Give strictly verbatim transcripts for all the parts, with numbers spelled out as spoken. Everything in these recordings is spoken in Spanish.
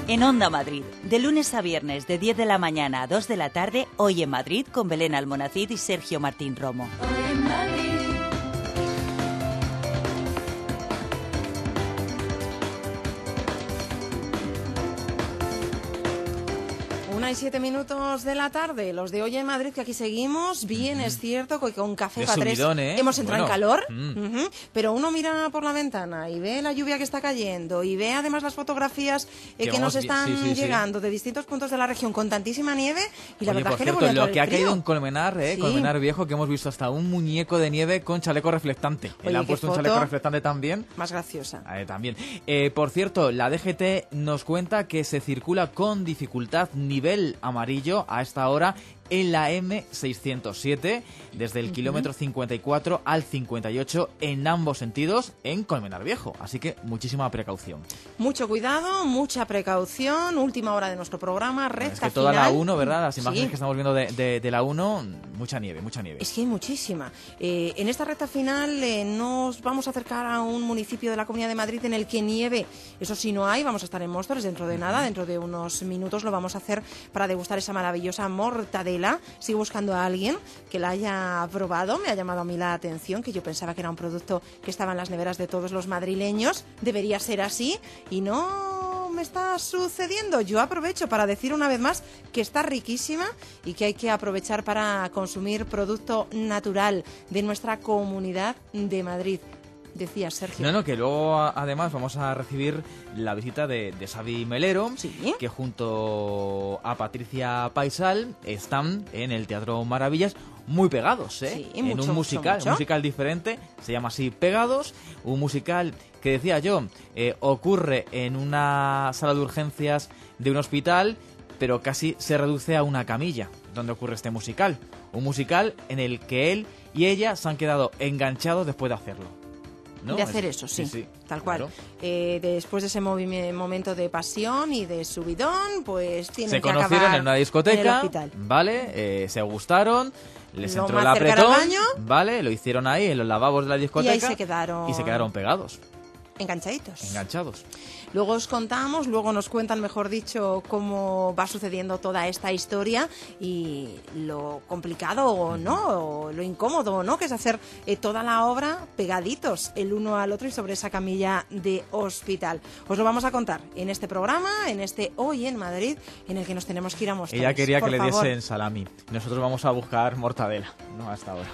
En Onda Madrid, de lunes a viernes de diez de la mañana a dos de la tarde, Hoy en Madrid con Belén Almonacid y Sergio Martín Romo. Hoy en Madrid. Una y siete minutos de la tarde, los de Hoy en Madrid, que aquí seguimos. Bien, mm. es cierto que con Café para tres ¿eh? hemos entrado bueno. en calor, mm. uh-huh. pero uno mira por la ventana y ve la lluvia que está cayendo y ve además las fotografías eh, que, que nos están sí, sí, llegando sí. de distintos puntos de la región con tantísima nieve y la Oye, verdad por es que cierto, le lo que ha frío. caído en Colmenar, eh, sí. Colmenar Viejo, que hemos visto hasta un muñeco de nieve con chaleco reflectante. Oye, le han puesto un chaleco reflectante también. Más graciosa. Eh, también. Eh, por cierto, la D G T nos cuenta que se circula con dificultad nivel amarillo a esta hora en la eme seiscientos siete, desde el uh-huh. kilómetro cincuenta y cuatro al cincuenta y ocho en ambos sentidos en Colmenar Viejo. Así que muchísima precaución. Mucho cuidado, mucha precaución. Última hora de nuestro programa, recta Es que toda final. la uno, ¿verdad? Las imágenes sí. que estamos viendo de, de, de la uno, mucha nieve, mucha nieve. Es que hay muchísima. Eh, en esta recta final eh, nos vamos a acercar a un municipio de la Comunidad de Madrid en el que nieve. Eso sí no hay, vamos a estar en Móstoles dentro de nada, dentro de unos minutos lo vamos a hacer para degustar esa maravillosa mortadela. Sigo buscando a alguien que la haya probado. Me ha llamado a mí la atención, que yo pensaba que era un producto que estaba en las neveras de todos los madrileños. Debería ser así y no me está sucediendo. Yo aprovecho para decir una vez más que está riquísima y que hay que aprovechar para consumir producto natural de nuestra Comunidad de Madrid. Decía Sergio. No, no, que luego además vamos a recibir la visita de, de Xavi Melero, ¿sí? que junto a Patricia Paisal están en el Teatro Maravillas muy pegados, ¿eh? Sí, en mucho, un musical, mucho, mucho. un musical diferente, se llama así Pegados, un musical que decía yo, eh, ocurre en una sala de urgencias de un hospital, pero casi se reduce a una camilla donde ocurre este musical. Un musical en el que él y ella se han quedado enganchados después de hacerlo. ¿No? De hacer eso, sí, sí, sí tal cual. Claro. Eh, después de ese movi- momento de pasión y de subidón, pues tienen se que acabar conocieron en una discoteca, en el hospital. ¿Vale? Eh, se gustaron, les lo entró más el apretón, baño, ¿vale? Lo hicieron ahí en los lavabos de la discoteca y ahí se quedaron, y se quedaron pegados. Enganchaditos. Enganchados. Luego os contamos, luego nos cuentan, mejor dicho, cómo va sucediendo toda esta historia y lo complicado o no, o lo incómodo o no, que es hacer eh, toda la obra pegaditos el uno al otro y sobre esa camilla de hospital. Os lo vamos a contar en este programa, en este Hoy en Madrid, en el que nos tenemos que ir a mostrar. Ella quería Por que favor. le diesen salami. Nosotros vamos a buscar mortadela, no hasta ahora.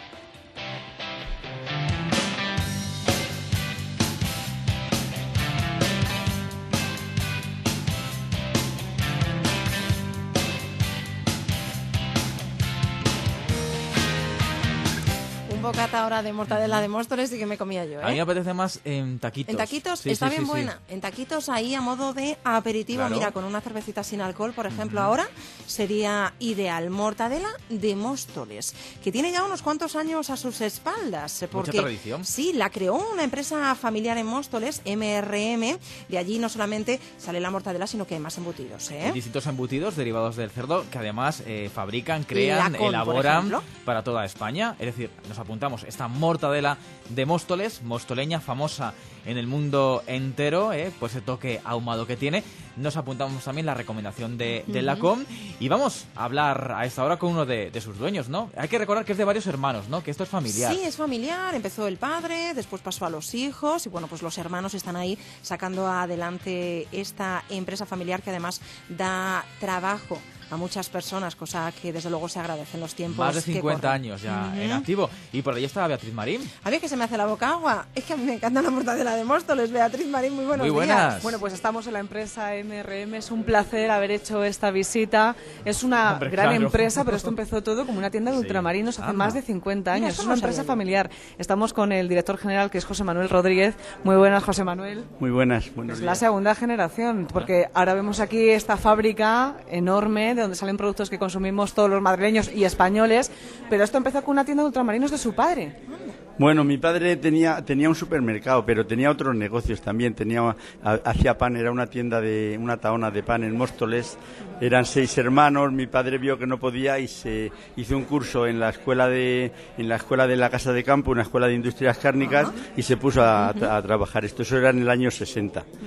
Un bocata ahora de mortadela de Móstoles y que me comía yo, ¿eh? A mí me apetece más en taquitos. En taquitos sí, está sí, bien sí, buena. Sí. En taquitos ahí a modo de aperitivo, claro. Mira, con una cervecita sin alcohol, por ejemplo, uh-huh. ahora sería ideal. Mortadela de Móstoles, que tiene ya unos cuantos años a sus espaldas. Porque, mucha tradición. Sí, la creó una empresa familiar en Móstoles, eme erre eme. De allí no solamente sale la mortadela, sino que hay más embutidos, ¿eh? Hay distintos embutidos derivados del cerdo que además eh, fabrican, crean, Lacón, elaboran para toda España. Es decir, nos apuntamos esta mortadela de Móstoles, mostoleña, famosa en el mundo entero, ¿eh? Pues ese toque ahumado que tiene. Nos apuntamos también la recomendación de, de uh-huh. Lacón y vamos a hablar a esta hora con uno de, de sus dueños, ¿no? Hay que recordar que es de varios hermanos, ¿no? Que esto es familiar. Sí, es familiar. Empezó el padre, después pasó a los hijos y bueno, pues los hermanos están ahí sacando adelante esta empresa familiar que además da trabajo a muchas personas, cosa que desde luego se agradece en los tiempos. Más de cincuenta que años ya uh-huh. en activo. Y por ahí está Beatriz Marín. A ver, que se me hace la boca agua. Es que a mí me encanta la mortadela de Móstoles. Beatriz Marín, muy buenos muy buenas. días. Bueno, pues estamos en la empresa eme erre eme. Es un placer haber hecho esta visita. Es una Hombre, gran claro. empresa, pero esto empezó todo como una tienda de sí. ultramarinos hace Anda. más de cincuenta años. Mira, es una no empresa sabía familiar. Estamos con el director general, que es José Manuel Rodríguez. Muy buenas, José Manuel. Muy buenas. Buenos Es días. la segunda generación, porque ahora vemos aquí esta fábrica enorme de donde salen productos que consumimos todos los madrileños y españoles, pero esto empezó con una tienda de ultramarinos de su padre. Bueno, mi padre tenía tenía un supermercado, pero tenía otros negocios también. Tenía hacía pan, era una tienda de una taona de pan en Móstoles. Eran seis hermanos. Mi padre vio que no podía y se hizo un curso en la escuela de en la escuela de la Casa de Campo, una escuela de industrias cárnicas, uh-huh. y se puso a, a trabajar. Esto eso era en el año sesenta. Uh-huh.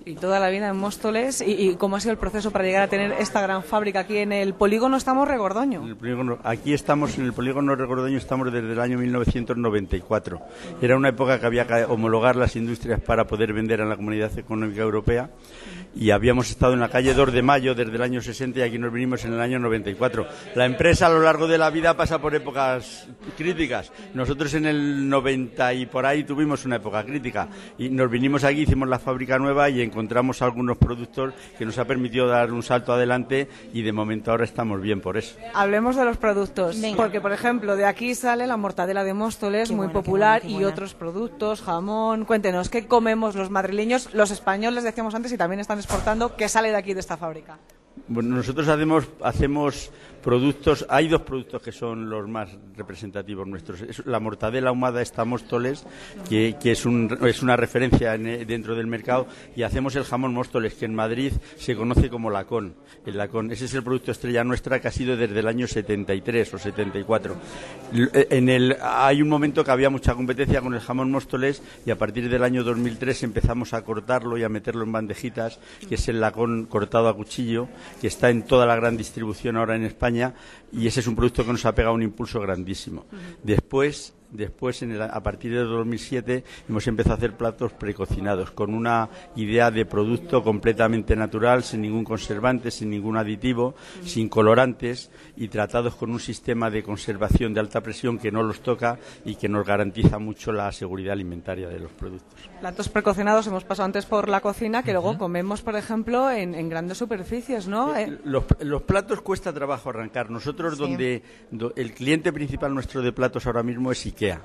Y toda la vida en Móstoles. ¿Y, y cómo ha sido el proceso para llegar a tener esta gran fábrica aquí en el polígono Estamos Regordoño? En el polígono, aquí estamos, en el polígono Regordoño, estamos desde el año mil novecientos noventa y cuatro. Era una época que había que homologar las industrias para poder vender en la Comunidad Económica Europea, y habíamos estado en la calle dos de mayo desde el año sesenta, y aquí nos vinimos en el año noventa y cuatro. La empresa a lo largo de la vida pasa por épocas críticas. Nosotros en el noventa y por ahí tuvimos una época crítica, y nos vinimos aquí, hicimos la fábrica nueva y encontramos algunos productos que nos ha permitido dar un salto adelante, y de momento ahora estamos bien por eso. Hablemos de los productos, Venga. porque por ejemplo de aquí sale la mortadela de Móstoles, Qué muy buena, qué popular, buena, qué y buena. otros productos, jamón. Cuéntenos, ¿qué comemos los madrileños, los españoles, decíamos antes, y también están exportando, que sale de aquí de esta fábrica? Bueno, nosotros hacemos, hacemos productos, hay dos productos que son los más representativos nuestros. Es la mortadela ahumada esta Móstoles, que, que es, un, es una referencia en, dentro del mercado, y hacemos el jamón Móstoles, que en Madrid se conoce como lacón. El lacón, ese es el producto estrella nuestra, que ha sido desde el año setenta y tres o setenta y cuatro. En el, hay un momento que había mucha competencia con el jamón Móstoles, y a partir del año dos mil tres empezamos a cortarlo y a meterlo en bandejitas, que es el lacón cortado a cuchillo, que está en toda la gran distribución ahora en España, y ese es un producto que nos ha pegado un impulso grandísimo. Después, después en el, a partir de dos mil siete, hemos empezado a hacer platos precocinados, con una idea de producto completamente natural, sin ningún conservante, sin ningún aditivo, sin colorantes, y tratados con un sistema de conservación de alta presión que no los toca y que nos garantiza mucho la seguridad alimentaria de los productos. Platos precocinados, hemos pasado antes por la cocina, que luego comemos, por ejemplo, en, en grandes superficies, ¿no? Eh, Los, los platos cuesta trabajo arrancar. Nosotros, Sí. donde do, el cliente principal nuestro de platos ahora mismo es IKEA.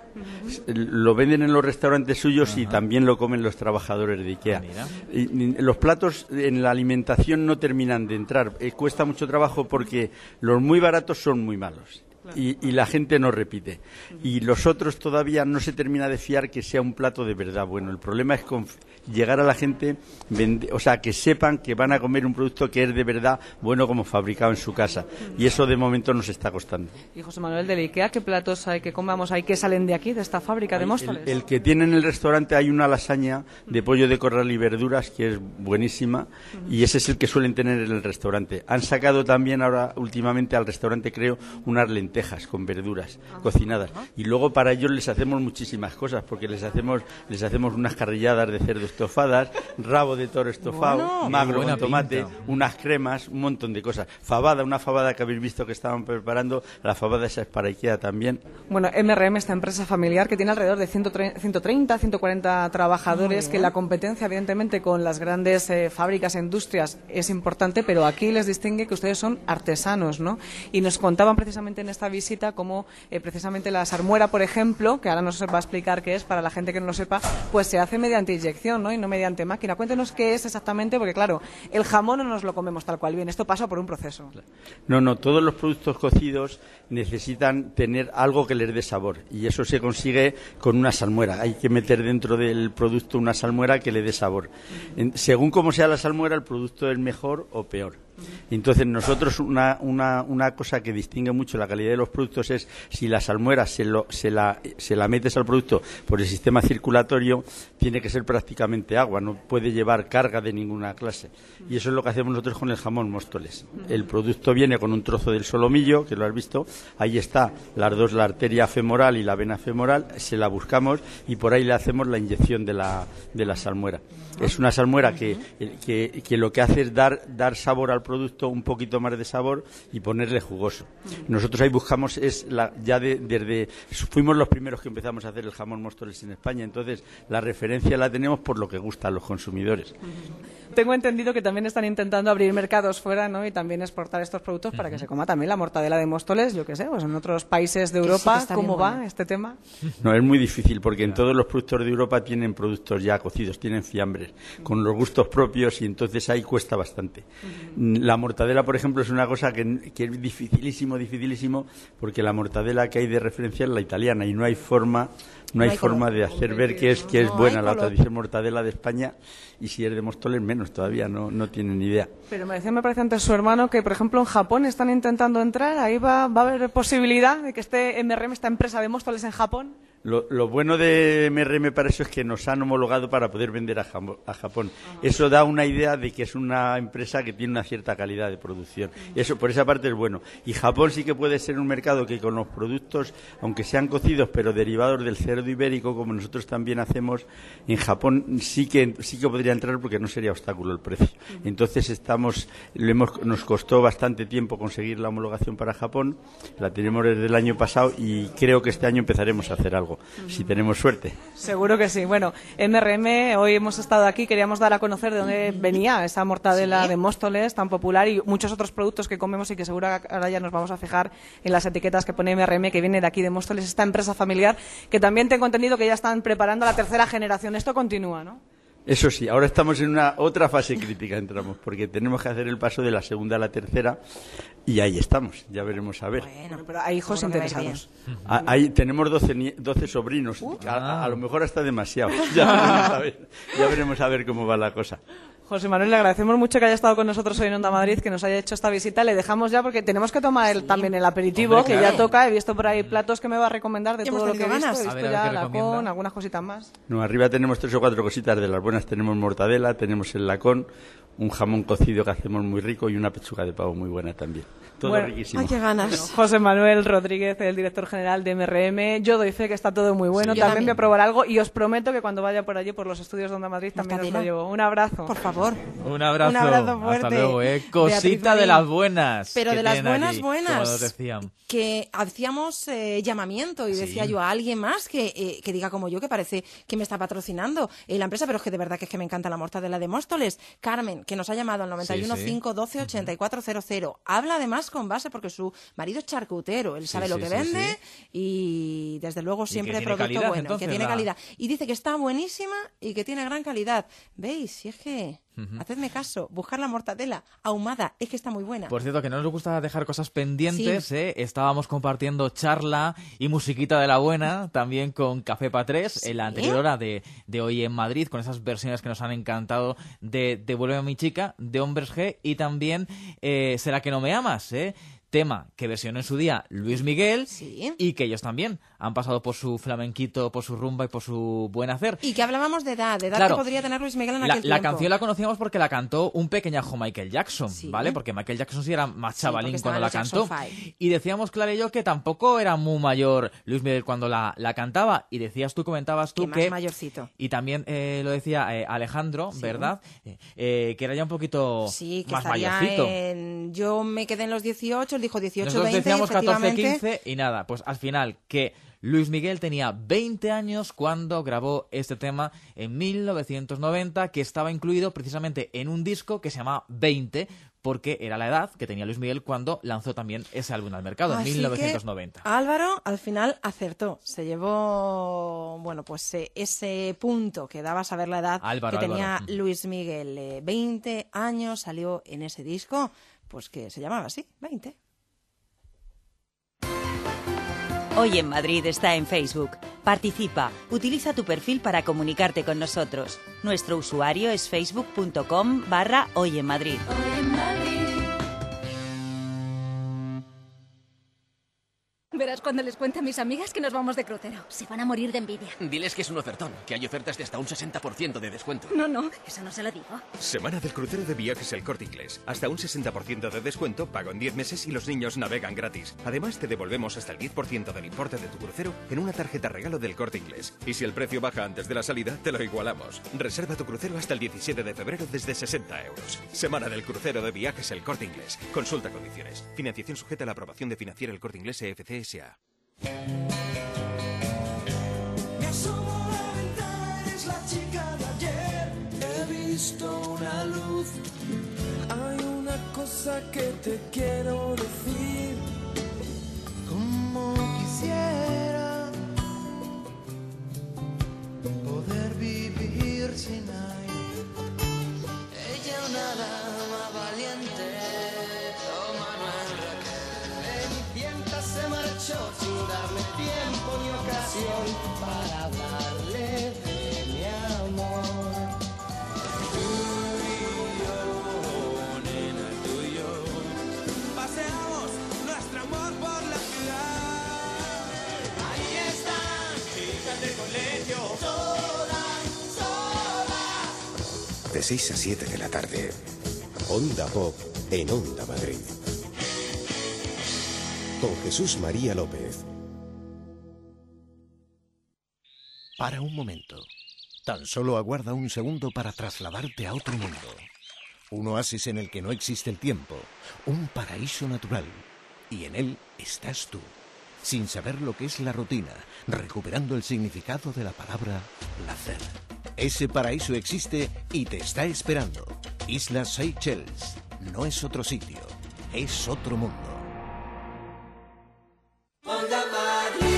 Lo venden en los restaurantes suyos. Ajá. Y también lo comen los trabajadores de IKEA. Ah, y, y, los platos en la alimentación no terminan de entrar. Eh, cuesta mucho trabajo porque los muy baratos son muy malos. Y, y la gente no repite. Y los otros todavía no se termina de fiar que sea un plato de verdad bueno. El problema es conf- llegar a la gente, vende- o sea, que sepan que van a comer un producto que es de verdad bueno, como fabricado en su casa. Y eso de momento nos está costando. Y José Manuel del IKEA, ¿qué platos hay que comamos hay que salen de aquí, de esta fábrica de Móstoles? El, el que tiene en el restaurante, hay una lasaña de pollo de corral y verduras que es buenísima, y ese es el que suelen tener en el restaurante. Han sacado también ahora últimamente al restaurante, creo, unas lentejas con verduras cocinadas, y luego para ellos les hacemos muchísimas cosas, porque les hacemos les hacemos unas carrilladas de cerdo estofadas, rabo de toro estofado, Bueno. magro Buena con tomate, pinta. unas cremas, un montón de cosas. Fabada, una fabada que habéis visto que estaban preparando, la fabada esa es para IKEA también. Bueno, M R M, esta empresa familiar que tiene alrededor de ciento treinta, ciento cuarenta trabajadores, que la competencia, evidentemente, con las grandes eh, fábricas e industrias es importante, pero aquí les distingue que ustedes son artesanos, ¿no? Y nos contaban precisamente en esta visita cómo eh, precisamente la salmuera, por ejemplo, que ahora nos va a explicar qué es para la gente que no lo sepa, pues se hace mediante inyección, ¿no? Y no mediante máquina. Cuéntenos qué es exactamente, porque claro, el jamón no nos lo comemos tal cual bien, esto pasa por un proceso. No, no, todos los productos cocidos necesitan tener algo que les dé sabor, y eso se consigue con una salmuera. Hay que meter dentro del producto una salmuera que le dé sabor. En, según cómo sea la salmuera, el producto es mejor o peor. Entonces nosotros una, una, una cosa que distingue mucho la calidad de los productos es si la salmuera se, lo, se, la, se la metes al producto por el sistema circulatorio, tiene que ser prácticamente agua, no puede llevar carga de ninguna clase. Y eso es lo que hacemos nosotros con el jamón Móstoles. El producto viene con un trozo del solomillo, que lo has visto, ahí está las dos, la arteria femoral y la vena femoral, se la buscamos y por ahí le hacemos la inyección de la, de la salmuera. Es una salmuera que, que, que lo que hace es dar, dar sabor al producto, un poquito más de sabor, y ponerle jugoso. Nosotros ahí buscamos, es la, ya de, desde fuimos los primeros que empezamos a hacer el jamón Móstoles en España, entonces la referencia la tenemos por lo que gusta a los consumidores. Tengo entendido que también están intentando abrir mercados fuera, ¿no? Y también exportar estos productos para que se coma también la mortadela de Móstoles, yo qué sé, pues en otros países de Que sí, Europa. que está ¿Cómo bien va buena. este tema? No, es muy difícil porque en todos los productos de Europa tienen productos ya cocidos, tienen fiambres, con los gustos propios, y entonces ahí cuesta bastante. La mortadela, por ejemplo, es una cosa que, que es dificilísimo, dificilísimo, porque la mortadela que hay de referencia es la italiana, y no hay forma... No hay, No hay forma color. de hacer ver que es que es No buena hay la color. tradición mortadela de España, y si es de Móstoles menos todavía, no, no tienen ni idea. Pero me decía, me parece antes su hermano, que por ejemplo en Japón están intentando entrar, ahí va, va a haber posibilidad de que esté M R M, esta empresa de Móstoles en Japón. Lo, lo bueno de M R M para eso es que nos han homologado para poder vender a, Jam- a Japón. Uh-huh. Eso da una idea de que es una empresa que tiene una cierta calidad de producción. Uh-huh. Eso por esa parte es bueno. Y Japón sí que puede ser un mercado que con los productos, aunque sean cocidos, pero derivados del cerdo ibérico, como nosotros también hacemos, en Japón sí que sí que podría entrar porque no sería obstáculo el precio. Uh-huh. Entonces estamos, lo hemos, nos costó bastante tiempo conseguir la homologación para Japón. La tenemos desde el año pasado y creo que este año empezaremos a hacer algo. Si tenemos suerte. Seguro que sí. Bueno, M R M, hoy hemos estado aquí, queríamos dar a conocer de dónde venía esa mortadela ¿Sí? de Móstoles tan popular y muchos otros productos que comemos y que seguro ahora ya nos vamos a fijar en las etiquetas que pone M R M, que viene de aquí de Móstoles, esta empresa familiar, que también tengo entendido que ya están preparando la tercera generación. Esto continúa, ¿no? Eso sí, ahora estamos en una otra fase crítica, entramos, porque tenemos que hacer el paso de la segunda a la tercera y ahí estamos, ya veremos a ver. Bueno, pero hay hijos interesados. Ah, ahí tenemos doce, doce sobrinos, uh, a, a lo mejor hasta demasiado. Ya veremos a ver, ya veremos a ver cómo va la cosa. José Manuel, le agradecemos mucho que haya estado con nosotros hoy en Onda Madrid, que nos haya hecho esta visita. Le dejamos ya porque tenemos que tomar el, sí. también el aperitivo, Hombre, que claro. ya toca. He visto por ahí platos que me va a recomendar de todo lo que he visto. He visto ver, ya lacón, algunas cositas más. No, arriba tenemos tres o cuatro cositas de las buenas. Tenemos mortadela, tenemos el lacón, un jamón cocido que hacemos muy rico y una pechuga de pavo muy buena también. Todo bueno, riquísimo. ¡Ay, qué ganas! Bueno, José Manuel Rodríguez, el director general de M R M. Yo doy fe que está todo muy bueno. Sí, también, también voy a probar algo y os prometo que cuando vaya por allí, por los estudios de Onda Madrid, también os lo llevo. Un abrazo. Por favor. Un abrazo. Un abrazo fuerte. Hasta luego, ¿eh? Cosita de las buenas. Pero de las buenas, allí, buenas. Como nos decían. Que hacíamos eh, llamamiento y sí. decía yo a alguien más que, eh, que diga como yo, que parece que me está patrocinando eh, la empresa, pero es que de verdad que es que me encanta la mortadela de Móstoles. Carmen, que nos ha llamado al noventa y uno, sí, sí. cinco, doce, ochenta y cuatro cero cero. Habla además con base porque su marido es charcutero, él sabe sí, lo sí, que sí, vende sí. y desde luego siempre y producto calidad, bueno, entonces, que tiene la... calidad. Y dice que está buenísima y que tiene gran calidad. ¿Veis? Si es que... Uh-huh. Hacedme caso, buscar la mortadela ahumada, es que está muy buena. Por cierto, que no nos gusta dejar cosas pendientes, sí. ¿eh? Estábamos compartiendo charla y musiquita de la buena, también con Café Pa' Tres, ¿Sí? en la anterior hora de, de Hoy en Madrid, con esas versiones que nos han encantado de Devuélveme a mi chica, de Hombres G, y también eh, ¿Será que no me amas?, ¿eh? Tema que versionó en su día Luis Miguel sí. y que ellos también han pasado por su flamenquito, por su rumba y por su buen hacer. Y que hablábamos de edad, de edad claro, que podría tener Luis Miguel en la, aquel la tiempo. canción la conocíamos porque la cantó un pequeñajo Michael Jackson, sí. ¿vale? Porque Michael Jackson sí era más chavalín sí, cuando la cantó. Y decíamos, Clara y yo, que tampoco era muy mayor Luis Miguel cuando la, la cantaba. Y decías tú, comentabas tú que... que... más mayorcito. Y también eh, lo decía eh, Alejandro, sí. ¿verdad? Eh, eh, que era ya un poquito sí, que más estaría mayorcito. En... Yo me quedé en los dieciocho, él dijo dieciocho, Nosotros veinte, decíamos efectivamente... catorce, quince y nada, pues al final que Luis Miguel tenía veinte años cuando grabó este tema en mil novecientos noventa, que estaba incluido precisamente en un disco que se llamaba veinte, porque era la edad que tenía Luis Miguel cuando lanzó también ese álbum al mercado, Así en mil novecientos noventa. Que Álvaro al final acertó, se llevó, bueno, pues eh, ese punto que daba a saber la edad Álvaro, que tenía Álvaro. Luis Miguel. Eh, veinte años salió en ese disco, pues que se llamaba así, veinte. Hoy en Madrid está en Facebook. Participa, utiliza tu perfil para comunicarte con nosotros. Nuestro usuario es facebook.com barra Hoy en Madrid. Hoy en Madrid. Verás cuando les cuente a mis amigas que nos vamos de crucero. Se van a morir de envidia. Diles que es un ofertón, que hay ofertas de hasta un sesenta por ciento de descuento. No, no, eso no se lo digo. Semana del crucero de Viajes El Corte Inglés. Hasta un sesenta por ciento de descuento, pago en diez meses y los niños navegan gratis. Además, te devolvemos hasta el diez por ciento del importe de tu crucero en una tarjeta regalo del Corte Inglés. Y si el precio baja antes de la salida, te lo igualamos. Reserva tu crucero hasta el diecisiete de febrero desde sesenta euros. Semana del crucero de Viajes El Corte Inglés. Consulta condiciones. Financiación sujeta a la aprobación de Financiera El Corte Inglés E F C S A. Me asomo a la ventana, eres la chica de ayer. He visto una luz. Hay una cosa que te quiero decir. Como quisiera poder vivir sin aire. Ella una dama valiente. Se marchó sin darme tiempo ni ocasión para hablarle de mi amor. Tú y yo, nena, tú y yo, paseamos de seis a siete de la tarde. Onda Pop en Onda Madrid. Con Jesús María López. Para un momento. Tan solo aguarda un segundo para trasladarte a otro mundo. Un oasis en el que no existe el tiempo. Un paraíso natural. Y en él estás tú, sin saber lo que es la rutina, recuperando el significado de la palabra placer. Ese paraíso existe y te está esperando. Islas Seychelles. No es otro sitio, es otro mundo. Onda Madrid.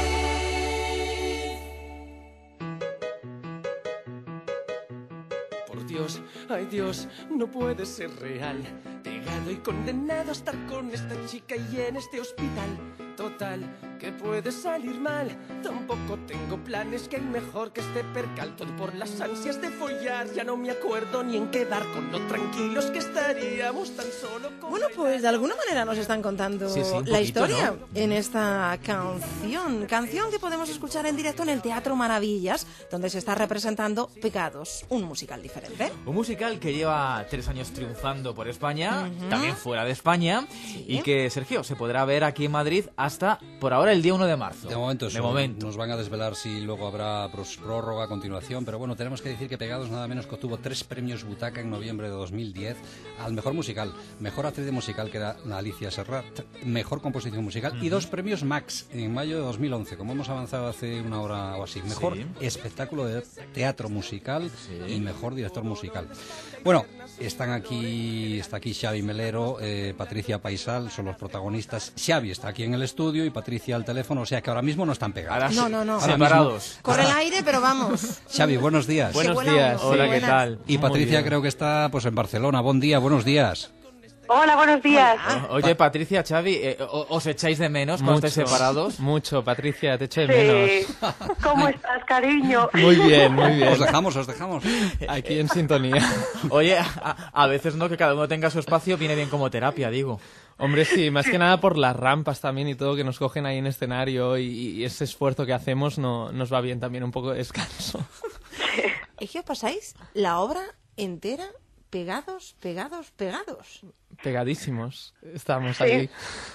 Por Dios, ay Dios, no puede ser real. Pegado y condenado a estar con esta chica y en este hospital. Total, que puede salir mal. Tampoco tengo planes, que hay mejor que este percal. Todo por las ansias de follar. Ya no me acuerdo ni en quedar con lo tranquilos que estaríamos tan solo con... Bueno, pues de alguna manera nos están contando Sí, sí, un la poquito, historia ¿no? en esta canción. Canción que podemos escuchar en directo en el Teatro Maravillas, donde se está representando Pegados, un musical diferente. Un musical que lleva tres años triunfando por España, Ujú. también fuera de España, Sí. y que, Sergio, se podrá ver aquí en Madrid hasta, por ahora, el día uno de marzo. De momento, De eso, momento. nos van a desvelar si luego habrá pros- prórroga a continuación, pero bueno, tenemos que decir que Pegados nada menos que obtuvo tres premios Butaca en noviembre de dos mil diez al mejor musical, mejor actriz de musical, que era Alicia Serrat, mejor composición musical, y dos premios Max en mayo de dos mil once, como hemos avanzado hace una hora o así, mejor Sí. espectáculo de teatro musical Sí. y mejor director musical. Bueno, están aquí, está aquí Xavi Melero, eh, Patricia Paisal, son los protagonistas. Xavi está aquí en el estudio y Patricia al teléfono, o sea que ahora mismo no están pegados. Ahora No, no, no. Ahora separados. Corre el aire, pero vamos. Xavi, buenos días. Buenos Buenos buena días. onda. Hola, ¿qué Buenas. tal? Y Muy Patricia bien. creo que está pues en Barcelona. Buen día, buenos días. Hola, buenos días. O- Oye, Patricia, Xavi, eh, o- ¿os echáis de menos cuando estáis separados? Mucho, Patricia, te echo de menos. Sí. ¿Cómo estás, cariño? Muy bien, muy bien. Os dejamos, os dejamos. Aquí en sintonía. Oye, a, a veces no, que cada uno tenga su espacio, viene bien como terapia, digo. Hombre, sí, más que nada por las rampas también y todo que nos cogen ahí en escenario y, y ese esfuerzo que hacemos no, nos va bien también un poco de descanso. ¿Es que os pasáis la obra entera pegados, pegados, pegados? Pegadísimos. Estamos Sí. ahí.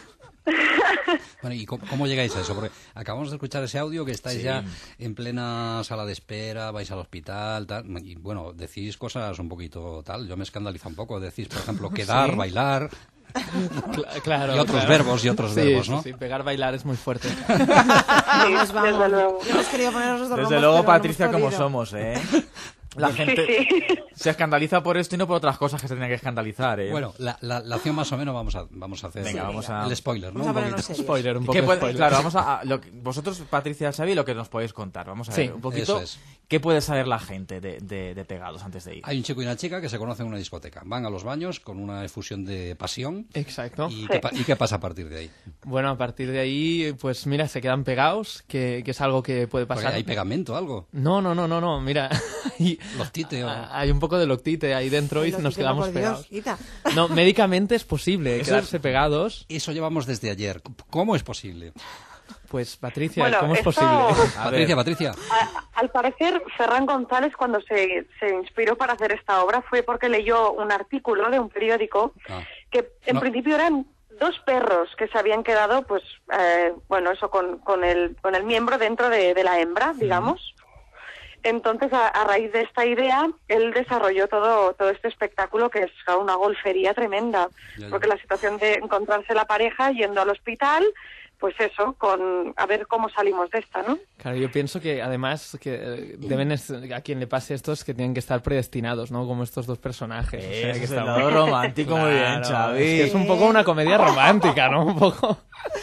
Bueno, ¿y cómo, cómo llegáis a eso? Porque acabamos de escuchar ese audio que estáis Sí. ya en plena sala de espera, vais al hospital, tal, y bueno, decís cosas un poquito tal. Yo me escandalizo un poco. Decís, por ejemplo, quedar, Sí. bailar, Cla- claro. y otros claro. verbos y otros Sí, verbos, sí, ¿no? sí, pegar, bailar es muy fuerte. Vamos, desde vamos. luego. Yo hemos querido poner los dos Desde rombos, luego, pero no Patricia, hemos como podido. somos, ¿eh? La gente Sí, sí. se escandaliza por esto y no por otras cosas que se tienen que escandalizar, ¿eh? Bueno, la, la, la acción más o menos vamos a, vamos a hacer Venga, vamos a- el spoiler, ¿no? Vamos a Un ponernos poquito. serios. Spoiler, un poco ¿Qué puede- spoiler. claro, vamos a, a lo que- vosotros, Patricia, Xavi, lo que nos podéis contar. Vamos a ver Sí, un poquito eso es. qué puede saber la gente de, de- de Pegados antes de ir. Hay un chico y una chica que se conocen en una discoteca. Van a los baños con una efusión de pasión. Exacto. ¿Y, qué, pa- ¿Y qué pasa a partir de ahí? Bueno, a partir de ahí, pues mira, se quedan pegados, que, que es algo que puede Porque pasar. hay pegamento, algo. No, no, no, no, no, mira. hay, Loctite o... hay un poco de loctite ahí dentro y Lo nos quité, quedamos por Dios, pegados. quita. No, médicamente es posible Eso quedarse pegados. Eso llevamos desde ayer. ¿Cómo es posible? Pues Patricia, Bueno, ¿cómo es esto- posible? A Patricia, ver. Patricia. A- al parecer, Ferran González, cuando se, se inspiró para hacer esta obra, fue porque leyó un artículo de un periódico Ah. que en No. principio eran dos perros que se habían quedado, pues, eh, bueno, eso con, con, el, con el miembro dentro de, de la hembra, digamos. Entonces, a, a raíz de esta idea, él desarrolló todo, todo este espectáculo que es una golfería tremenda, Ya, ya. porque la situación de encontrarse la pareja yendo al hospital, pues eso, con a ver cómo salimos de esta, ¿no? Claro, yo pienso que además que eh, deben es- a quien le pase esto es que tienen que estar predestinados, ¿no? Como estos dos personajes. O sea, Ese que es está el muy- lado romántico, muy bien, Claro, Xavi. es que es un poco una comedia romántica, ¿no? Un poco.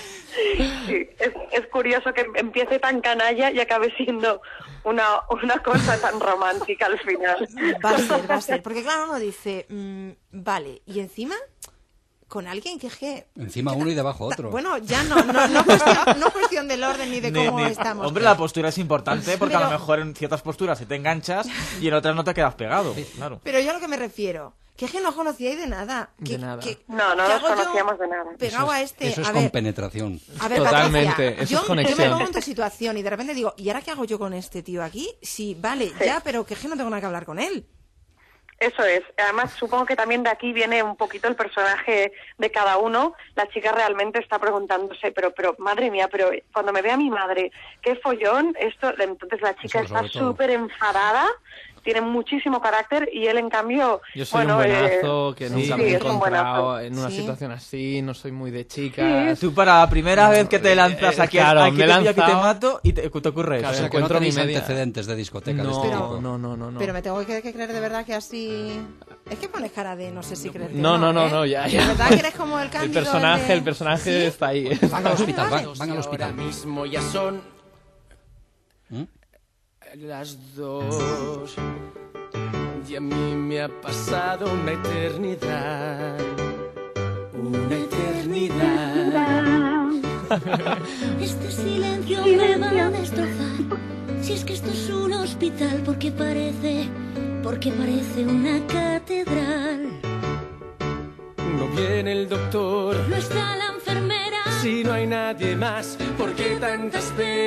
Sí, es, es curioso que empiece tan canalla y acabe siendo una, una cosa tan romántica al final. Va a ser, va a ser. Porque claro, uno dice, mm, vale, y encima con alguien que es que... Encima uno y debajo otro. Bueno, ya no, no, no, cuestión, no cuestión del orden ni de Ni- cómo ni- estamos. Hombre, la postura es importante porque a Pero- lo mejor en ciertas posturas sí te enganchas y en otras no te quedas pegado. Claro. Pero yo a lo que me refiero, que es que no conocíais de nada. Que, De nada. que- No, no ¿qué nos hago yo conocíamos de nada. Pegado Eso es- a este, Eso es a ver, compenetración. a ver, Totalmente, Patricia, eso es yo, yo me conexión. pongo en tu situación y de repente digo, ¿y ahora qué hago yo con este tío aquí? Sí, vale, Sí. ya, pero que es que no tengo nada que hablar con él. Eso es. Además, supongo que también de aquí viene un poquito el personaje de cada uno. La chica realmente está preguntándose, pero, pero, madre mía, pero cuando me ve a mi madre, qué follón, esto, entonces la chica Eso, está todo. súper enfadada, tiene muchísimo carácter y él, en cambio, Yo soy bueno, un buenazo eh, que sí, nunca sí, me he es un encontrado buenazo. en una Sí. situación así, no soy muy de chicas. Tú para la primera vez que te lanzas Eh, aquí, claro, aquí me he te pillo, aquí te lanzado. mato y te, te ocurre Claro, eso. O sea, que no encuentro mi tenéis media. antecedentes de discoteca de No, este tipo. no, no, no, no. Pero me tengo que, que creer de verdad que así... Es que pones cara de no sé si creerte. No, no, no, ¿eh? no, ya, De ya. verdad que eres como el El Cándido. personaje, de- el personaje ¿Sí? está ahí. Van al hospital, van, van al hospital. Ahora mismo ya son ¿Mm? las dos. Y a mí me ha pasado una eternidad. Una eternidad. Este silencio me va a destrozar. Si es que esto es un hospital, porque parece, porque parece una catedral. No viene el doctor. No está la enfermera. Si no hay nadie más, ¿por qué tanta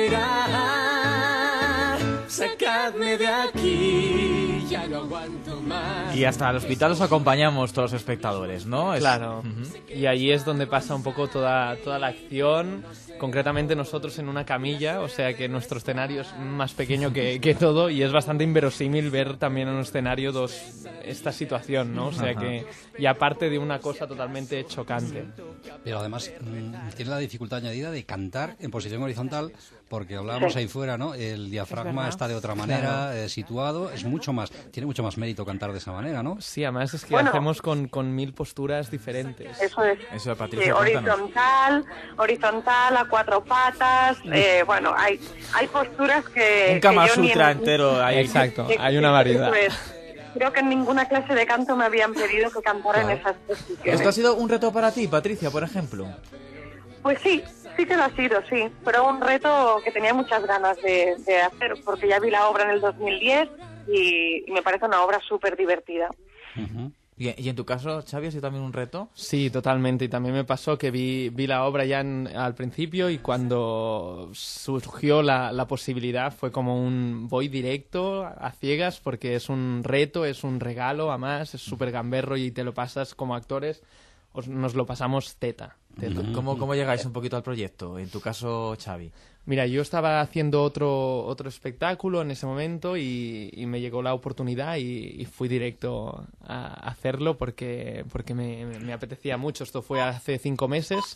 espera? Sacadme de aquí, ya no aguanto más. Y hasta el hospital os acompañamos todos los espectadores, ¿no? Es- Claro. Ujú. Y allí es donde pasa un poco toda, toda la acción. Concretamente nosotros en una camilla, o sea que nuestro escenario es más pequeño que, que todo y es bastante inverosímil ver también en un escenario dos, esta situación, ¿no? O sea Ajá. que, y aparte de una cosa totalmente chocante. Pero además mm, tiene la dificultad añadida de cantar en posición horizontal, porque hablábamos Sí. ahí fuera, ¿no? El diafragma verdad. está de otra manera Claro. eh, situado, es mucho más, tiene mucho más mérito cantar de esa manera, ¿no? Sí, además es que Bueno. hacemos con, con mil posturas diferentes. Eso es. Eso, Sí, Patricia, cuéntanos. horizontal, horizontal, a cuatro patas, eh, bueno, hay, hay posturas que... Un Kama que yo ni Sutra en- entero ahí. Exacto, Sí, hay sí, una sí, variedad. eso es. Creo que en ninguna clase de canto me habían pedido que cantara en esas posiciones. ¿Esto ha sido un reto para ti, Patricia, por ejemplo? Pues sí, sí que lo ha sido, sí. Pero un reto que tenía muchas ganas de, de hacer, porque ya vi la obra en el dos mil diez y, y me parece una obra súper divertida. ¿Y, y en tu caso, Xavi, ha sido también un reto? Sí, totalmente. Y también me pasó que vi, vi la obra ya en- al principio y cuando surgió la, la posibilidad fue como un voy directo a ciegas porque es un reto, es un regalo, además, es súper gamberro y te lo pasas como actores, os- nos lo pasamos teta. teta. ¿Cómo, ¿Cómo llegáis un poquito al proyecto? En tu caso, Xavi. Mira, yo estaba haciendo otro, otro espectáculo en ese momento y, y me llegó la oportunidad y, y fui directo a hacerlo porque, porque me, me apetecía mucho. Esto fue hace cinco meses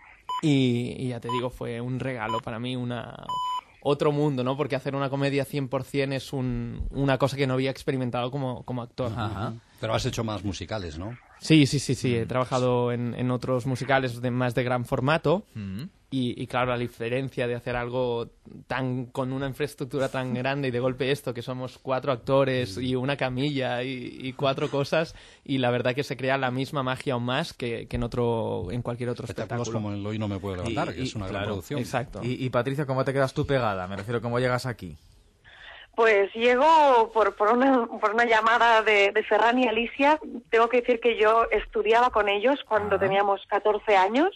y, y ya te digo, fue un regalo para mí, una otro mundo, ¿no? Porque hacer una comedia cien por ciento es un, una cosa que no había experimentado como, como actor. Pero has hecho más musicales, ¿no? Sí, sí, sí, sí. He trabajado en, en otros musicales de más de gran formato y, y claro, la diferencia de hacer algo tan con una infraestructura tan grande y de golpe esto, que somos cuatro actores y una camilla y, y cuatro cosas y la verdad que se crea la misma magia o más que, que en otro en cualquier otro Espectáculos espectáculo. como el Hoy no me puedo levantar, que es una gran producción. Exacto. Y, y Patricia, ¿cómo te quedas tú pegada? Me refiero, ¿cómo llegas aquí? Pues llego por, por, una, por una llamada de, de Ferran y Alicia. Tengo que decir que yo estudiaba con ellos cuando teníamos catorce años.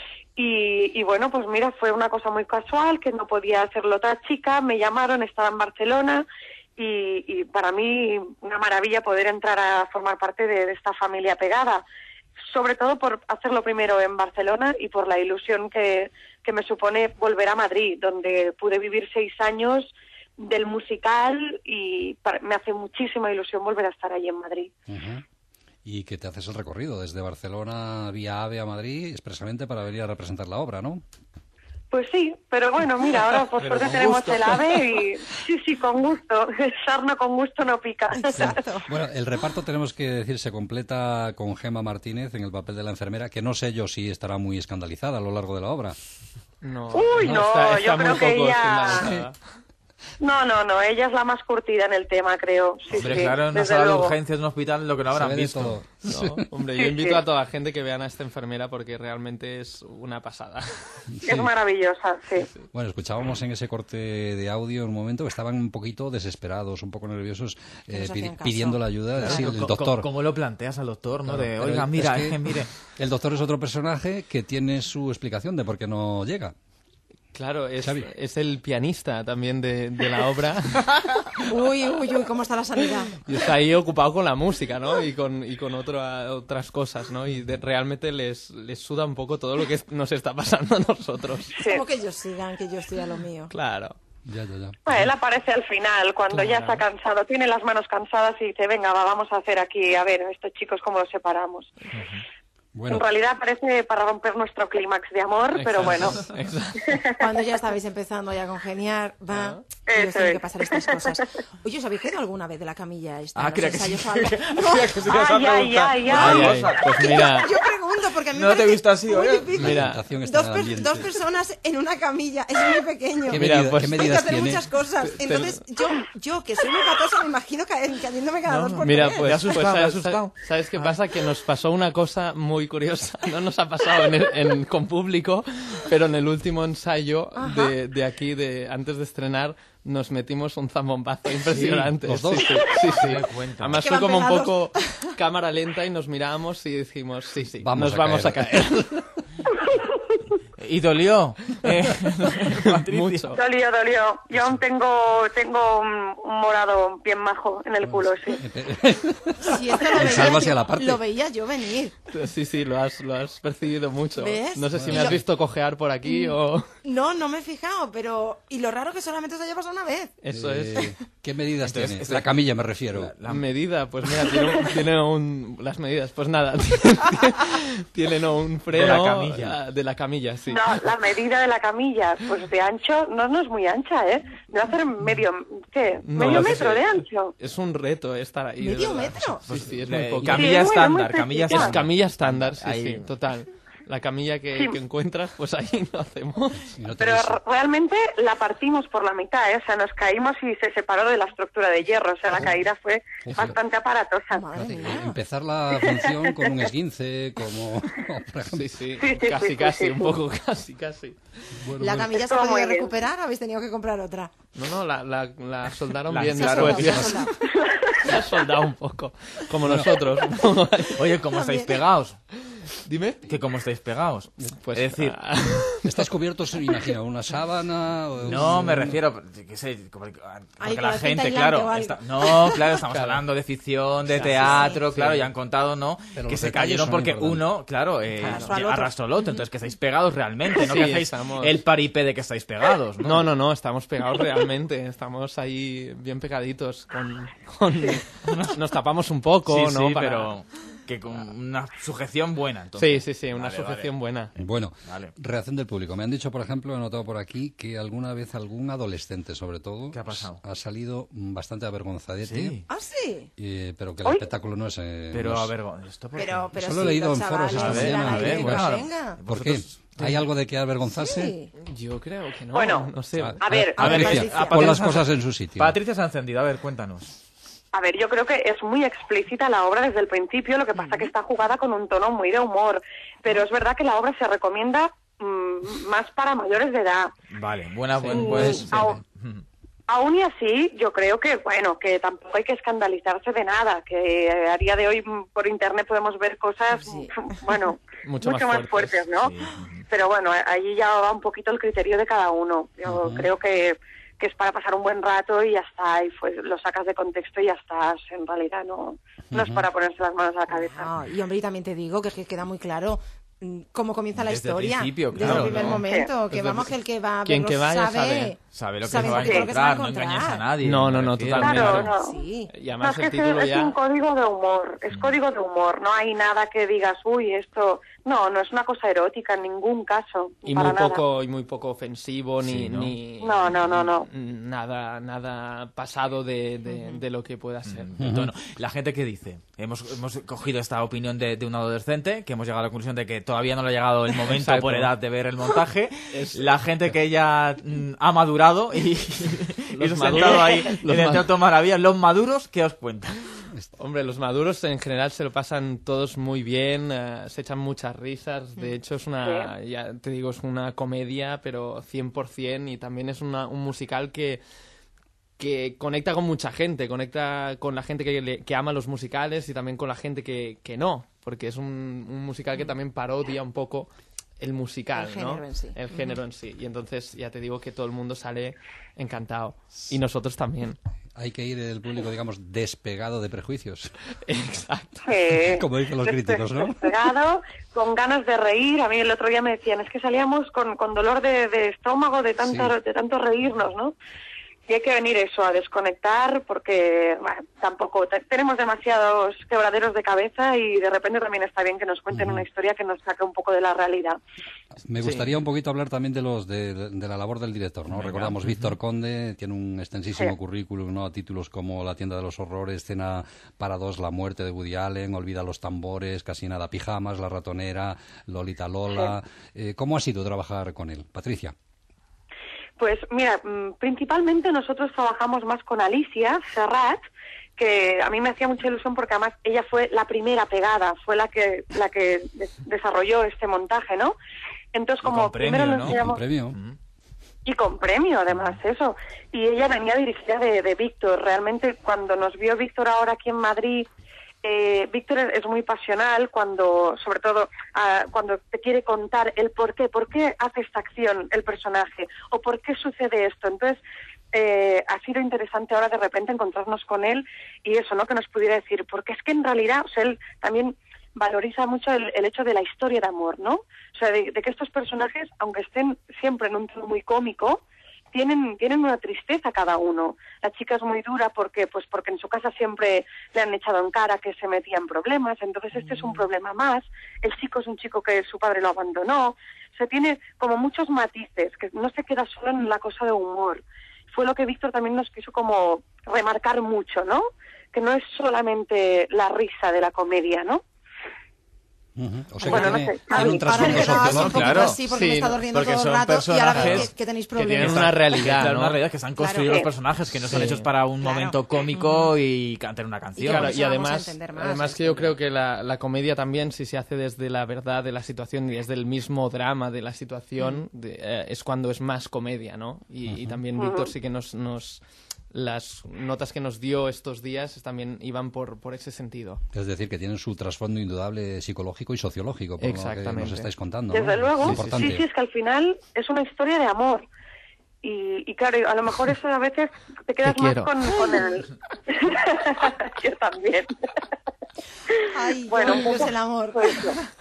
Y, y bueno, pues mira, fue una cosa muy casual, que no podía hacerlo otra chica. Me llamaron, estaba en Barcelona. Y, y para mí una maravilla poder entrar a formar parte de, de esta familia pegada. Sobre todo por hacerlo primero en Barcelona y por la ilusión que, que me supone volver a Madrid, donde pude vivir seis años del musical y para- me hace muchísima ilusión volver a estar allí en Madrid. Ujú. Y que te haces el recorrido desde Barcelona vía AVE a Madrid expresamente para venir a representar la obra, ¿no? Pues sí, pero bueno, mira, ahora por Pero suerte con tenemos gusto. el AVE y sí, sí, con gusto. El sarno con gusto no pica. Bueno, el reparto tenemos que decir se completa con Gemma Martínez en el papel de la enfermera, que no sé yo si estará muy escandalizada a lo largo de la obra. No, Uy, no, está, yo está muy creo que poco ella- escandalizada. No, no, no, ella es la más curtida en el tema, creo. Sí, Hombre, sí, claro, en una desde sala luego. de urgencias de un hospital lo que no habrán Se ve de visto. todo. No, hombre, yo Sí, invito sí. a toda la gente que vean a esta enfermera porque realmente es una pasada. Es maravillosa, sí. Bueno, escuchábamos en ese corte de audio en un momento que estaban un poquito desesperados, un poco nerviosos, Que eh, nos pi- hacían caso. pidiendo la ayuda Claro, sí, co- el co- doctor. ¿Cómo lo planteas al doctor, no? Claro, De, pero oiga, es mira, que es que mire. El doctor es otro personaje que tiene su explicación de por qué no llega. Claro, es, es el pianista también de, de la obra. Uy, uy, uy, ¿cómo está la sanidad? Y está ahí ocupado con la música, ¿no? Y con, y con otro, otras cosas, ¿no? Y de, realmente les, les suda un poco todo lo que nos está pasando a nosotros. Sí. Como que ellos sigan, que yo estoy a lo mío. Claro. Ya, ya, ya. Bueno, él aparece al final, cuando claro. ya está cansado, tiene las manos cansadas y dice, venga, va, vamos a hacer aquí, a ver, estos chicos cómo los separamos. Uh-huh. Bueno. En realidad parece para romper nuestro clímax de amor, exacto, pero bueno. Exacto. Cuando ya estabais empezando ya a congeniar, va, y os tienen que pasar estas cosas. Oye, ¿os habéis quedado alguna vez de la camilla esta? Ah, creo que sí. Algo? No. Ay, ay, ay, ay, ay. Pues mira... Yo pregunto, porque a mí no me te he visto así, oye. Mira, dos, per dos personas en una camilla, es muy pequeño. ¿Qué, medida, pues, ¿qué medidas hay que hacer tiene? muchas cosas. Entonces, yo, yo que soy muy patosa, me imagino cayéndome cada no, dos por mira, tres. pues, asustado, pues ¿sabes, asustado. ¿sabes qué pasa? Que nos pasó una cosa muy curiosa, ¿no? Nos ha pasado en el, en, con público, pero en el último ensayo de, de aquí, de antes de estrenar, nos metimos un zambombazo impresionante. Sí, los dos. Sí, sí, sí, sí. Además es que fue como pegados. un poco cámara lenta y nos miramos y dijimos, sí, sí, vamos nos a vamos caer. a caer. Y dolió. Eh, Mucho. Dolió, dolió. Yo aún tengo, tengo un, un morado bien majo en el culo, sí. Sí, esto lo, Salva veía, hacia la parte. lo veía yo venir. Sí, sí, lo has, lo has percibido mucho. ¿Ves? No sé si Y me has lo- visto cojear por aquí o... No, no me he fijado, pero... Y lo raro que solamente os haya pasado una vez. Eso Eh, es. ¿Qué medidas Entonces, tiene? este- La camilla me refiero. La medida, pues mira, tiene, un, tiene un- las medidas, pues nada, tiene no, un freno De la camilla. ah, de la camilla, sí. No, la medida de la camilla, pues de ancho, no, no es muy ancha, ¿eh? Debe hacer medio, ¿qué? No, medio lo que metro sé. de ancho. Es un reto estar ahí. de ¿Medio verdad. metro? Sí, sí, es Eh, muy poco. camilla Sí, es muy- estándar, muy camilla especial. Es estándar. camilla estándar, sí, Ahí. sí, total. La camilla que, Sí. que encuentras, pues ahí lo hacemos. Y no Pero tenéis- r- realmente la partimos por la mitad, ¿eh? O sea, nos caímos y se separó de la estructura de hierro. O sea, la caída fue Uf. bastante aparatosa. Madre Fíjate, mía. empezar la función con un esguince, como... por ejemplo. Sí, sí, Sí, sí, casi, sí, casi, sí, un sí. poco, casi, casi. Bueno, ¿La bueno. camilla se Estuvo ha podido muy bien. recuperar o habéis tenido que comprar otra? No, no, la, la, la soldaron La bien ensolaron, después. la Ya, soldado. la ha soldado un poco, como nosotros. ¿no? Oye, ¿cómo estáis pegados? Dime. Que cómo estáis pegados. Pues, es decir, ah, ¿Estás cubiertos, imagina, una sábana? O no, un- me refiero, qué sé, como que- porque con la la gente, cinta aislante o claro, algo. está- no, claro, estamos Claro. hablando de ficción, de Sí, teatro, sí, claro, sí. ya han contado, ¿no? Pero Que los se detalles cayeron son porque importantes. uno, claro, eh, Arrastró al otro. arrastró al otro, entonces que estáis pegados realmente, no Sí, que hacéis estamos- el paripé de que estáis pegados, ¿no? no, no, no, estamos pegados realmente. Estamos ahí bien pegaditos. Con, con- nos tapamos un poco, Sí, ¿no? sí, Para- pero que con una sujeción buena, entonces. Sí, sí, sí, una Vale, sujeción buena. Bueno, Vale. reacción del público. Me han dicho, por ejemplo, he notado por aquí que alguna vez algún adolescente, sobre todo, ¿Qué ha pasado? ha salido bastante avergonzadete, Sí. ¿Ah, sí? eh, pero que el Uy. espectáculo no es... eh, Pero no a es- ver, ¿esto por qué? Pero, pero Solo he sí, leído los en foros chavales esta irán mañana, ahí, a ver, pues bueno. venga. ¿Por qué? ¿Hay algo de qué avergonzarse? Sí. Yo creo que no. Bueno, no sé. A, A ver, a, a ver, Patricia, Patricia. pon las Patricia, cosas en su sitio. Patricia se ha encendido, a ver, cuéntanos. A ver, yo creo que es muy explícita la obra desde el principio, lo que pasa que está jugada con un tono muy de humor, pero es verdad que la obra se recomienda mm, más para mayores de edad. Vale, buena, Sí, buen, pues, buen- au- Aún y así, yo creo que, bueno, que tampoco hay que escandalizarse de nada, que a día de hoy mm, por internet podemos ver cosas, Sí. bueno, Mucho mucho, más más fuertes, fuertes, ¿no? Sí. Pero bueno, ahí ya va un poquito el criterio de cada uno. Yo Ujú. creo que, que es para pasar un buen rato y ya está, y pues lo sacas de contexto y ya estás, en realidad no, no es Ujú. para ponerse las manos a la cabeza. Ah, y hombre, y también te digo que, es que queda muy claro mm, cómo comienza la Desde el historia. principio, desde claro, el primer ¿no? momento. Que Desde el vamos, pri- que el que va a Quien verlo que vaya sabe, sabe. Sabe lo que sabe se va a todo lo que se va a encontrar, no engañes a encontrar. nadie. No, no, no, me refiero. totalmente. Claro, Claro. no. Sí. Y No, además es que el es, título es ya... un código de humor, es código de humor, no hay nada que digas, uy, esto... No, no es una cosa erótica en ningún caso, Y para muy nada. poco y muy poco ofensivo ni, Sí, ¿no? ni No, no, no, no. nada nada pasado de, de, de lo que pueda ser. El tono. La gente que dice, hemos, hemos cogido esta opinión de, de un adolescente, que hemos llegado a la conclusión de que todavía no le ha llegado el momento Exacto. por edad de ver el montaje, Es- la gente que ya mm, ha madurado y, y Los se ha maduros- sentado ahí los en el ma- Teatro Maravillas, los maduros, ¿qué os cuentan? Hombre, los maduros en general se lo pasan todos muy bien, eh, se echan muchas risas. De hecho, es una, ya te digo, es una comedia, pero cien por ciento, y también es una, un musical que, que conecta con mucha gente, conecta con la gente que, le- que ama los musicales y también con la gente que, que no, porque es un, un musical que también parodia un poco el musical, el género ¿no? en sí. El género en sí. Y entonces ya te digo que todo el mundo sale encantado. Y nosotros también. Hay que ir el público, digamos, despegado de prejuicios. Exacto. Sí. Como dicen los críticos, ¿no? Despegado, con ganas de reír. A mí el otro día me decían, es que salíamos con, con dolor de, de estómago de tanto, sí. de tanto reírnos, ¿no? Y hay que venir eso, a desconectar, porque bueno, tampoco te, tenemos demasiados quebraderos de cabeza y de repente también está bien que nos cuenten uh-huh. una historia que nos saque un poco de la realidad. Me gustaría sí. un poquito hablar también de los de, de, de la labor del director, ¿no? Venga. Recordamos, uh-huh. Víctor Conde tiene un extensísimo sí. currículum, ¿no? Títulos como La tienda de los horrores, Cena para dos, La muerte de Woody Allen, Olvida los tambores, Casi nada, Pijamas, La ratonera, Lolita Lola. Sí. Eh, ¿Cómo ha sido trabajar con él? Patricia. Pues mira, principalmente nosotros trabajamos más con Alicia Serrat, que a mí me hacía mucha ilusión porque además ella fue la primera pegada, fue la que la que desarrolló este montaje, ¿no? Entonces, como premio, primero nos ¿no? enseñamos... Con premio. Y con premio, además, eso. Y ella venía dirigida de, de Víctor. Realmente, cuando nos vio Víctor ahora aquí en Madrid... Eh, Víctor es muy pasional cuando, sobre todo, uh, cuando te quiere contar el por qué, por qué hace esta acción el personaje o por qué sucede esto. Entonces, eh, ha sido interesante ahora de repente encontrarnos con él y eso, ¿no? Que nos pudiera decir, porque es que en realidad, o sea, él también valoriza mucho el, el hecho de la historia de amor, ¿no? O sea, de, de que estos personajes, aunque estén siempre en un tono muy cómico, tienen tienen una tristeza cada uno. La chica es muy dura porque pues porque en su casa siempre le han echado en cara que se metía en problemas, entonces este es un problema más. El chico es un chico que su padre lo abandonó. O sea, tiene como muchos matices, que no se queda solo en la cosa de humor. Fue lo que Víctor también nos quiso como remarcar mucho, ¿no? Que no es solamente la risa de la comedia, ¿no? Uh-huh. O sea, bueno, que tiene, no sé. tiene un trasfondo sociológico. Claro, así porque sí, me he estado riendo todo el rato y ahora ves que, que tenéis problemas. Que tienen una realidad, ¿no? Una realidad que están construidos claro. los personajes, que no sí. son hechos para un claro. momento cómico uh-huh. y cantar una canción. Y, claro, y además, más, además que yo creo que la, la comedia también, si se hace desde la verdad de la situación y desde el mismo drama de la situación, uh-huh. de, eh, es cuando es más comedia, ¿no? Y, uh-huh. y también uh-huh. Víctor sí que nos... nos las notas que nos dio estos días también iban por, por ese sentido. Es decir, que tienen su trasfondo indudable psicológico y sociológico, por Exactamente. lo que nos estáis contando. Desde ¿no? luego, es sí, sí, es que al final es una historia de amor. Y, y claro, a lo mejor eso a veces te quedas te más quiero. con, con el... Yo también. Ay, bueno, Dios, es el amor. Pues,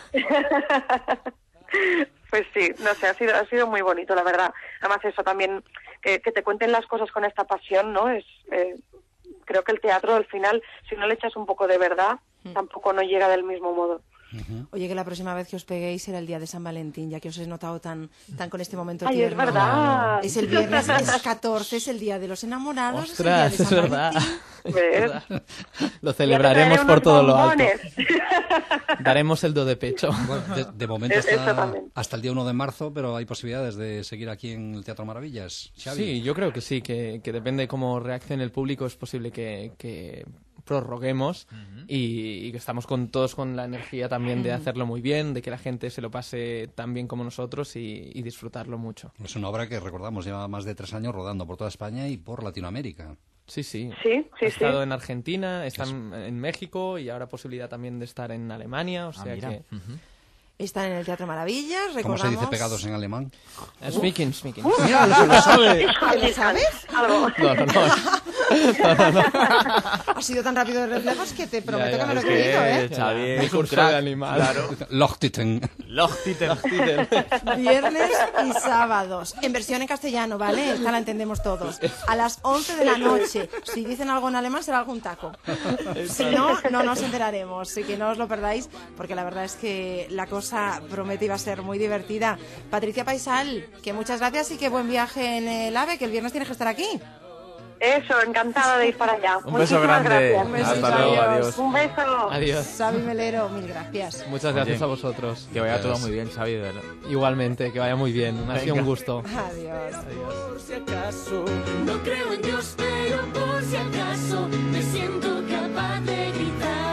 pues sí, no sé, ha sido, ha sido muy bonito, la verdad. Además eso también, que, que te cuenten las cosas con esta pasión, ¿no? Es, eh, creo que el teatro al final, si no le echas un poco de verdad, mm. tampoco no llega del mismo modo. Uh-huh. Oye, que la próxima vez que os peguéis será el día de San Valentín, ya que os he notado tan tan con este momento Ay, tierno. es verdad. Es el viernes, es catorce, es el día de los enamorados. Ostras, es, el día de San es verdad. ¿Ves? Lo celebraremos por todo lo alto. bombones. Daremos el do de pecho. Bueno, de, de momento Eso hasta, también. hasta el día uno de marzo, pero hay posibilidades de seguir aquí en el Teatro Maravillas. Xavi. Sí, yo creo que sí, que, que depende de cómo reaccione el público, es posible que... que prorroguemos uh-huh. y, y que estamos con todos con la energía también de hacerlo muy bien, de que la gente se lo pase tan bien como nosotros y, y disfrutarlo mucho. Es una obra que, recordamos, lleva más de tres años rodando por toda España y por Latinoamérica. Sí, sí. Sí, sí, ha estado sí. en Argentina, está en, en México y ahora posibilidad también de estar en Alemania, o sea ah, que... Uh-huh. Están en el Teatro Maravillas, recordamos... ¿Cómo se dice pegados en alemán? Uh, speaking, speaking. Uh, mira, lo, lo sabe. ¿Lo sabes? Algo. No, no, no. no, no, no. Ha sido tan rápido de reflejos que te prometo Ya, ya, que me lo he es que creído, ¿eh? Xavi Mi es un curso crack. de animal. Claro. Lochtiten. Lochtiten. Viernes y sábados. En versión en castellano, ¿vale? Esta la entendemos todos. A las once de la noche. Si dicen algo en alemán será algún taco. Si no, no nos enteraremos. Así que no os lo perdáis, porque la verdad es que la cosa promete y va a ser muy divertida. Patricia Paisal, que muchas gracias y que buen viaje en el AVE, que el viernes tienes que estar aquí. Eso, encantada de ir para allá. Un beso Muchísimas grande. gracias. Un besito, Hasta luego, adiós. adiós. Un beso. Adiós. Xavi Melero, mil gracias. Muchas gracias Oye, a vosotros. Que vaya todo Gracias. muy bien, Xavi, de verdad. Igualmente, que vaya muy bien. Ha sido un gusto. Adiós. Por si acaso, No creo en Dios, pero por si acaso me siento capaz de gritar.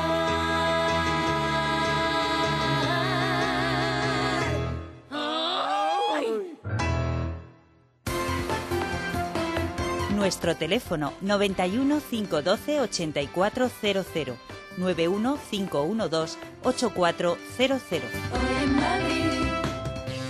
¡Ay! Nuestro teléfono noventa y uno, cinco doce, ochenta y cuatro cero cero, nueve uno cinco uno dos, ocho cuatro cero cero. Hoy en Madrid.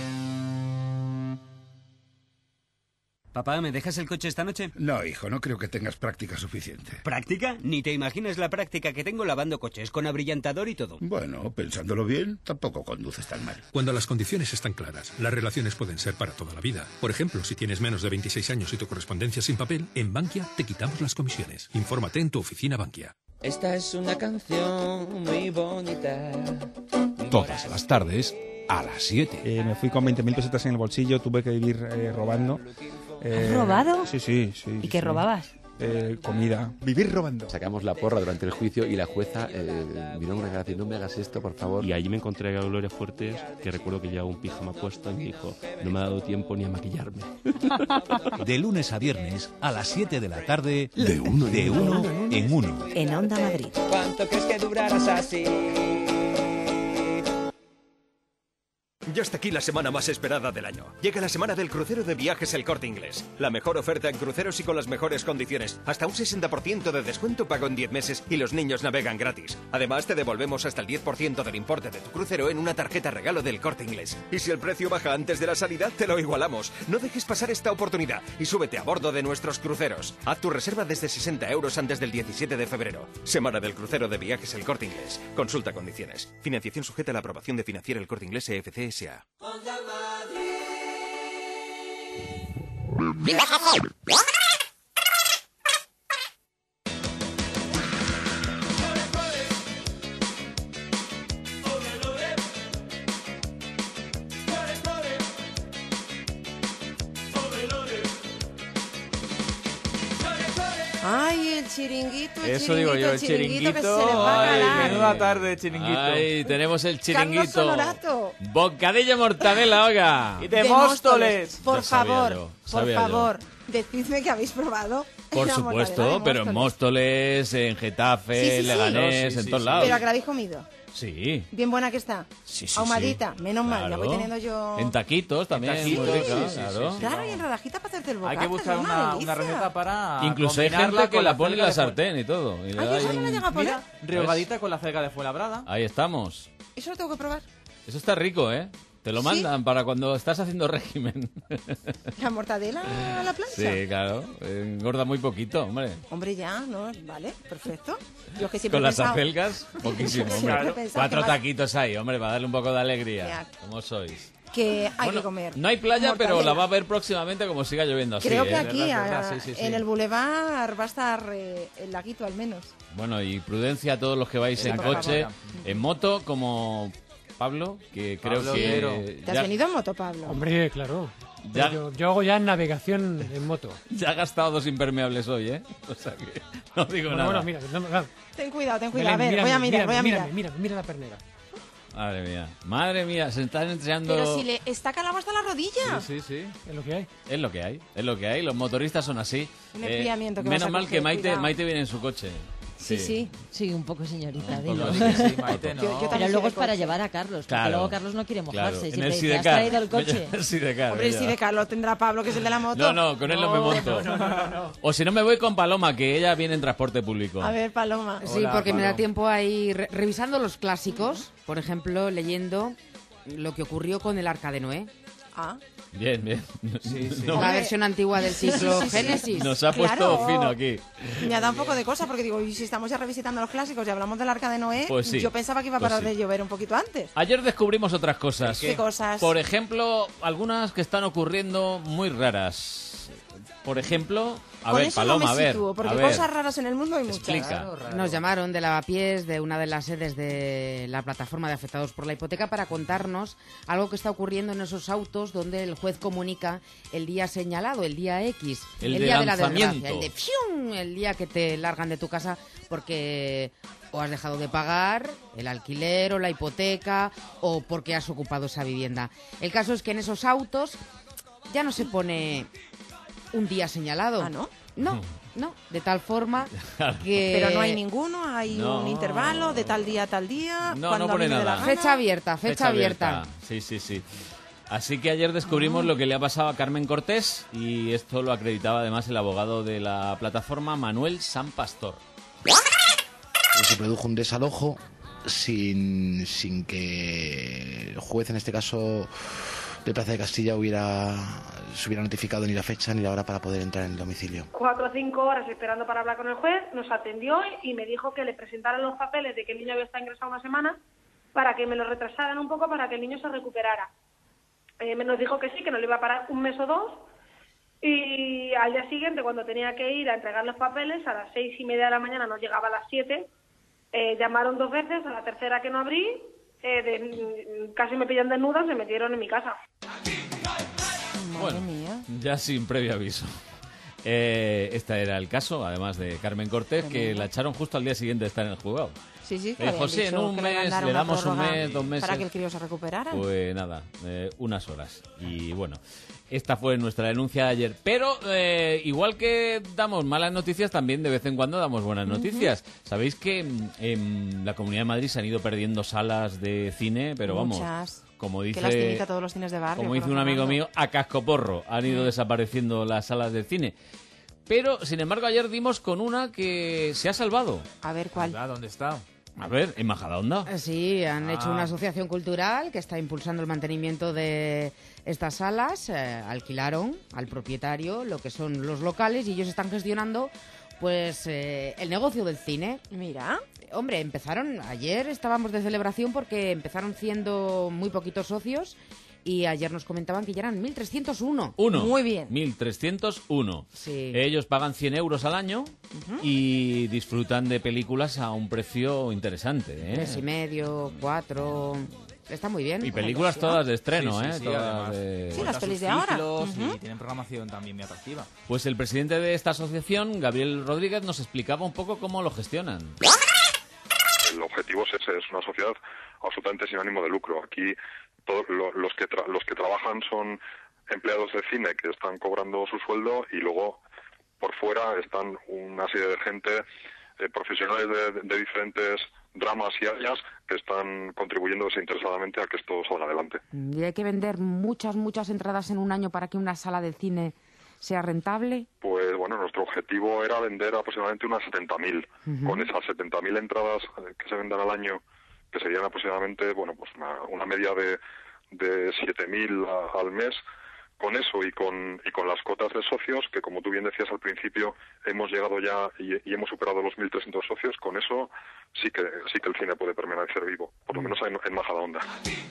Papá, ¿me dejas el coche esta noche? No, hijo, no creo que tengas práctica suficiente. ¿Práctica? Ni te imaginas la práctica que tengo lavando coches, con abrillantador y todo. Bueno, pensándolo bien, tampoco conduces tan mal. Cuando las condiciones están claras, las relaciones pueden ser para toda la vida. Por ejemplo, si tienes menos de veintiséis años y tu correspondencia sin papel, en Bankia te quitamos las comisiones. Infórmate en tu oficina Bankia. Esta es una canción muy bonita. Todas las tardes a las siete. Eh, me fui con veinte mil pesetas en el bolsillo, tuve que vivir eh, robando. Eh, ¿Has robado? Sí, sí, sí. ¿Y qué sí. robabas? Eh, comida. Vivir robando. Sacamos la porra durante el juicio y la jueza eh, vino una cara y no me hagas esto, por favor. Y allí me encontré a Gloria Fuertes, que recuerdo que llevaba un pijama puesto y me dijo, no me ha dado tiempo ni a maquillarme. De lunes a viernes a las siete de la tarde, de uno, de uno en uno. En Onda Madrid. ¿Cuánto crees que durarás así? Ya está aquí la semana más esperada del año. Llega la semana del crucero de Viajes El Corte Inglés. La mejor oferta en cruceros y con las mejores condiciones. Hasta un sesenta por ciento de descuento pago en diez meses y los niños navegan gratis. Además, te devolvemos hasta el diez por ciento del importe de tu crucero en una tarjeta regalo del Corte Inglés. Y si el precio baja antes de la salida, te lo igualamos. No dejes pasar esta oportunidad y súbete a bordo de nuestros cruceros. Haz tu reserva desde sesenta euros antes del diecisiete de febrero. Semana del crucero de Viajes El Corte Inglés. Consulta condiciones. Financiación sujeta a la aprobación de Financiera El Corte Inglés E F C S A. Ay, el chiringuito, el Eso chiringuito, digo yo, el chiringuito, chiringuito. que se les va a Ay, calar. menuda tarde de chiringuito. Ay, tenemos el Carlos chiringuito. Honorato. Bocadillo mortadela, oiga. Y de Móstoles. Por Ya sabía favor, yo, por sabía yo. favor, decidme que habéis probado. Por la mortadela supuesto, de pero en Móstoles, en Getafe, Sí, sí, sí. Leganés, No, sí, en sí, todos sí. lados. Pero a que la habéis comido. Sí. Bien buena que está. Sí, sí, Ahumadita, sí. menos mal, ya Claro. voy teniendo yo... En taquitos también, taquitos, muy rica, sí, sí, claro. sí, sí. Claro, y en rodajita para hacerte el bocata. Hay que buscar es una, delicia. una receta para Incluso hay combinarla gente que con la pone en celga la de Fuenlabrada. sartén y todo. Y le Ay, da ¿eso ahí no la un- llega a poner? Mira, rehogadita con la celga de Fuenlabrada. Ahí estamos. Eso lo tengo que probar. Eso está rico, ¿eh? Te lo ¿Sí? mandan para cuando estás haciendo régimen. La mortadela a la plancha. Sí, claro. Engorda muy poquito, hombre. Hombre, ya, ¿no? Vale, perfecto. Yo que siempre Con he las pensado- acelgas, poquísimo, Siempre hombre. he pensado Cuatro que más- taquitos ahí, hombre, para darle un poco de alegría. Ya. ¿Cómo sois? Que hay Bueno, que comer. No hay playa, pero mortadela. la va a ver próximamente como siga lloviendo así. Creo que ¿eh? aquí, verdad, a- verdad, sí, sí, sí. en el bulevar, va a estar eh, el laguito al menos. Bueno, y prudencia a todos los que vais Sí, en por coche, favor. en moto, como Pablo, que creo Pablo que Otero. ¿Te has ya, venido en moto, Pablo? Hombre, claro. Ya. Yo, yo hago ya navegación en moto. ya ha gastado dos impermeables hoy, ¿eh? O sea que no digo Bueno, nada. bueno, mira, no, no, Ten cuidado, ten cuidado. Belén, a ver, voy a mírame, mirar, voy a mirar. mírame, mírame, mira la pernera. Madre mía, madre mía, se están enseñando... Pero si le está calado hasta la rodilla. Sí, sí, sí. Es lo que hay. Es lo que hay, es lo que hay. Los motoristas son así. Un enfriamiento que vas menos a mal coger, que Maite, cuidado. Maite viene en su coche. Sí, sí, sí, un poco señorita, Un dilo. poco, sí que sí, Maite, no. Yo- yo también Pero soy luego de es para coche. llevar a Carlos, porque Claro, luego Carlos no quiere claro. mojarse. Y En el siempre dice, ¿has Sidecar. traído el coche? El Sidecar, Hombre, ya. si de Carlos tendrá Pablo, que es el de la moto. No, no, con él no, me monto. O si no me voy con Paloma, que ella viene en transporte público. A ver, Paloma. Sí, porque me da tiempo a ir re- revisando los clásicos, por ejemplo, leyendo lo que ocurrió con el Arca de Noé. Ah. Bien, bien. Sí, sí. No. La versión antigua del ciclo Sí, sí, sí. Génesis. Nos ha puesto Claro. fino aquí. Me ha dado un poco de cosa porque digo, y si estamos ya revisitando los clásicos y hablamos del Arca de Noé, Pues sí. yo pensaba que iba a Pues parar sí. de llover un poquito antes. Ayer descubrimos otras cosas. ¿Qué cosas? Por ejemplo, algunas que están ocurriendo muy raras. Por ejemplo, a Con ver, eso Paloma, no a me ver. sitúo, porque a ver. cosas raras en el mundo hay muchas. Explica. Nos llamaron de Lavapiés, de una de las sedes de la plataforma de afectados por la hipoteca, para contarnos algo que está ocurriendo en esos autos donde el juez comunica el día señalado, el día X, El de día de la lanzamiento. desgracia, el de ¡fium! El día que te largan de tu casa porque o has dejado de pagar el alquiler o la hipoteca o porque has ocupado esa vivienda. El caso es que en esos autos ya no se pone un día señalado. ¿Ah, no? No, no, de tal forma que... Pero no hay ninguno, hay No. un intervalo de tal día a tal día. No, cuando no a pone mí me dé la nada. gana. Fecha abierta, fecha, abierta. Sí, sí, sí. Así que ayer descubrimos lo que le ha pasado a Carmen Cortés y esto lo acreditaba además el abogado de la plataforma, Manuel San Pastor. Se produjo un desalojo sin, sin que el juez, en este caso, de Plaza de Castilla hubiera se hubiera notificado ni la fecha ni la hora para poder entrar en el domicilio. Cuatro o cinco horas esperando para hablar con el juez, nos atendió y me dijo que le presentaran los papeles de que el niño había estado ingresado una semana para que me lo retrasaran un poco para que el niño se recuperara. Eh, me nos dijo que sí, que nos lo iba a parar un mes o dos, y al día siguiente, cuando tenía que ir a entregar los papeles, a las seis y media de la mañana, nos llegaba a las siete, eh, llamaron dos veces, a la tercera que no abrí, eh, de, casi me pillan desnuda, se metieron en mi casa. Bueno, ya sin previo aviso. Eh, este era el caso, además de Carmen Cortés, que la echaron justo al día siguiente de estar en el juzgado. Sí, sí, que Eh, habían José, en dicho un que mes mandaron le una damos un prórroga mes, dos meses. para que el crío se recuperara. Pues nada, eh, unas horas. Y bueno, esta fue nuestra denuncia de ayer. Pero eh, igual que damos malas noticias, también de vez en cuando damos buenas noticias. Sabéis que mm, en la Comunidad de Madrid se han ido perdiendo salas de cine, pero vamos, Muchas. como Que dice, lastimita todos los cines de barrio. como dice un fueron amigo cerrando. mío, a cascoporro han ido Mm. desapareciendo las salas de cine. Pero, sin embargo, ayer dimos con una que se ha salvado. A ver, ¿cuál? ¿Dónde está? A ver, en Majadahonda. Sí, han Ah. hecho una asociación cultural que está impulsando el mantenimiento de estas salas. Eh, alquilaron al propietario lo que son los locales y ellos están gestionando pues eh, el negocio del cine. Mira. Hombre, empezaron, ayer estábamos de celebración porque empezaron siendo muy poquitos socios y ayer nos comentaban que ya eran mil trescientos uno. Uno. Muy bien. mil trescientos uno. Sí. Ellos pagan cien euros al año Ujú. y disfrutan de películas a un precio interesante. ¿eh? Tres y medio, cuatro... Está muy bien. Y películas todas de estreno, Sí, sí, ¿eh? sí, Todas además. de- Sí, las pelis de ahora. Subtítulos Ujú. Y tienen programación también muy atractiva. Pues el presidente de esta asociación, Gabriel Rodríguez, nos explicaba un poco cómo lo gestionan. El objetivo es ese, es una sociedad absolutamente sin ánimo de lucro. Aquí todos lo- los que tra- los que trabajan son empleados de cine que están cobrando su sueldo y luego por fuera están una serie de gente, eh, profesionales de, de diferentes ramas y áreas que están contribuyendo desinteresadamente a que esto salga adelante. ¿Y hay que vender muchas, muchas entradas en un año para que una sala de cine sea rentable? Pues bueno, nuestro objetivo era vender aproximadamente unas setenta mil. Ujú. Con esas setenta mil entradas eh, que se vendan al año, que serían aproximadamente, bueno, pues una, una media de, de siete mil a- al mes, con eso y con, y con las cotas de socios, que como tú bien decías al principio, hemos llegado ya y, y hemos superado los mil trescientos socios, con eso sí que sí que el cine puede permanecer vivo, por lo menos en, en Majadahonda.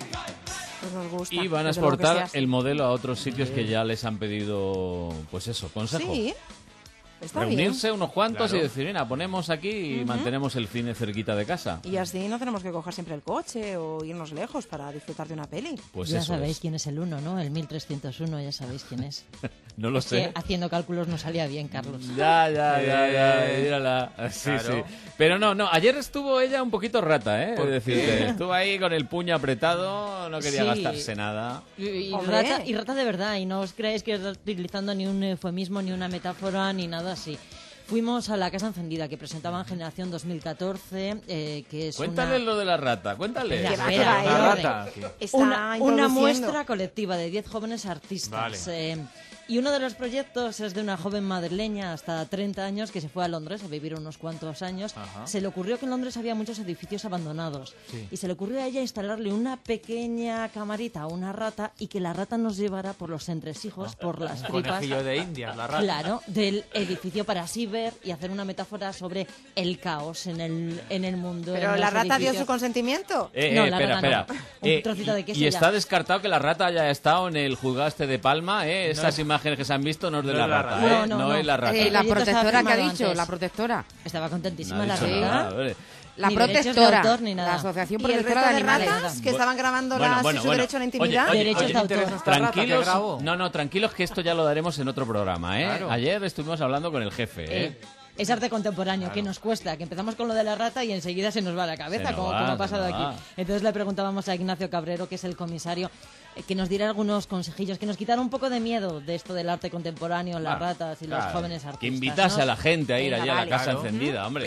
Pues nos gusta. Y van a Desde luego que sea exportar así. el modelo a otros sitios que ya les han pedido, pues eso, consejo. Sí. Está Reunirse unos cuantos Claro. y decir, mira, ponemos aquí y Ujú. mantenemos el cine cerquita de casa. bien. Y así no tenemos que coger siempre el coche o irnos lejos para disfrutar de una peli. Pues ya eso sabéis es. quién es el uno, ¿no? El mil trescientos uno, ya sabéis quién es. No lo Es que sé. haciendo cálculos no salía bien, Carlos. Ya, ya, ya, ya, Eh, mírala. Sí, claro. sí. Pero no, no, ayer estuvo ella un poquito rata, ¿eh? ¿Por Es decir, qué? estuvo ahí con el puño apretado, no quería Sí. gastarse nada. Y, y Hombre. rata, y rata de verdad, y no os creáis que estoy utilizando ni un eufemismo, ni una metáfora, ni nada así. Fuimos a la Casa Encendida, que presentaban Generación dos mil catorce, eh, que es Cuéntale una... lo de la rata, cuéntale. Espera, Que espera, va, en que va, orden. rata, que- Está Una, una introduciendo. muestra colectiva de diez jóvenes artistas. Vale. eh, y uno de los proyectos es de una joven madrileña hasta treinta años que se fue a Londres a vivir unos cuantos años. Ajá. Se le ocurrió que en Londres había muchos edificios abandonados. Sí. Y se le ocurrió a ella instalarle una pequeña camarita a una rata y que la rata nos llevara por los entresijos, por las Un tripas. conejillo de Indias, la rata. Claro, del edificio para así ver y hacer una metáfora sobre el caos en el, en el mundo. Pero en la los rata dio edificios. su consentimiento. Eh, No, eh, la espera, rata no. espera. Un Eh, trocito de y- queso y y está ya. descartado que la rata haya estado en el juzgado este de Palma, ¿eh? Estas imágenes que se han visto no es de No la es la rata, rata. ¿eh? No, no, no. es la rata. Eh, El la proyecto estaba protectora que ha firmado dicho, antes. la protectora. Estaba No contentísima ha la dicho rata. nada, vale. La Ni derechos de protectora. autor ni nada. La Asociación Y el resto Protectora de de Animales. ratas que estaban grabando Bueno, las- bueno, su bueno. derecho a la Oye, intimidad. oye, Derechos oye, de autor. interesa esta rata que Tranquilos, grabó? no, no, tranquilos que esto ya lo daremos en otro programa, ¿eh? Claro. Ayer estuvimos hablando con el jefe, ¿eh? Eh, es arte contemporáneo, que nos cuesta, que empezamos con lo de la rata y enseguida se nos va la cabeza, Se nos como, va, como ha se pasado nos va. aquí. Entonces le preguntábamos a Ignacio Cabrero, que es el comisario, eh, que nos diera algunos consejillos, que nos quitara un poco de miedo de esto del arte contemporáneo, las Ah, ratas y los claro. jóvenes artistas. Que invitase ¿no? a la gente a ir Venga, allá a la vale. casa Claro. encendida, hombre.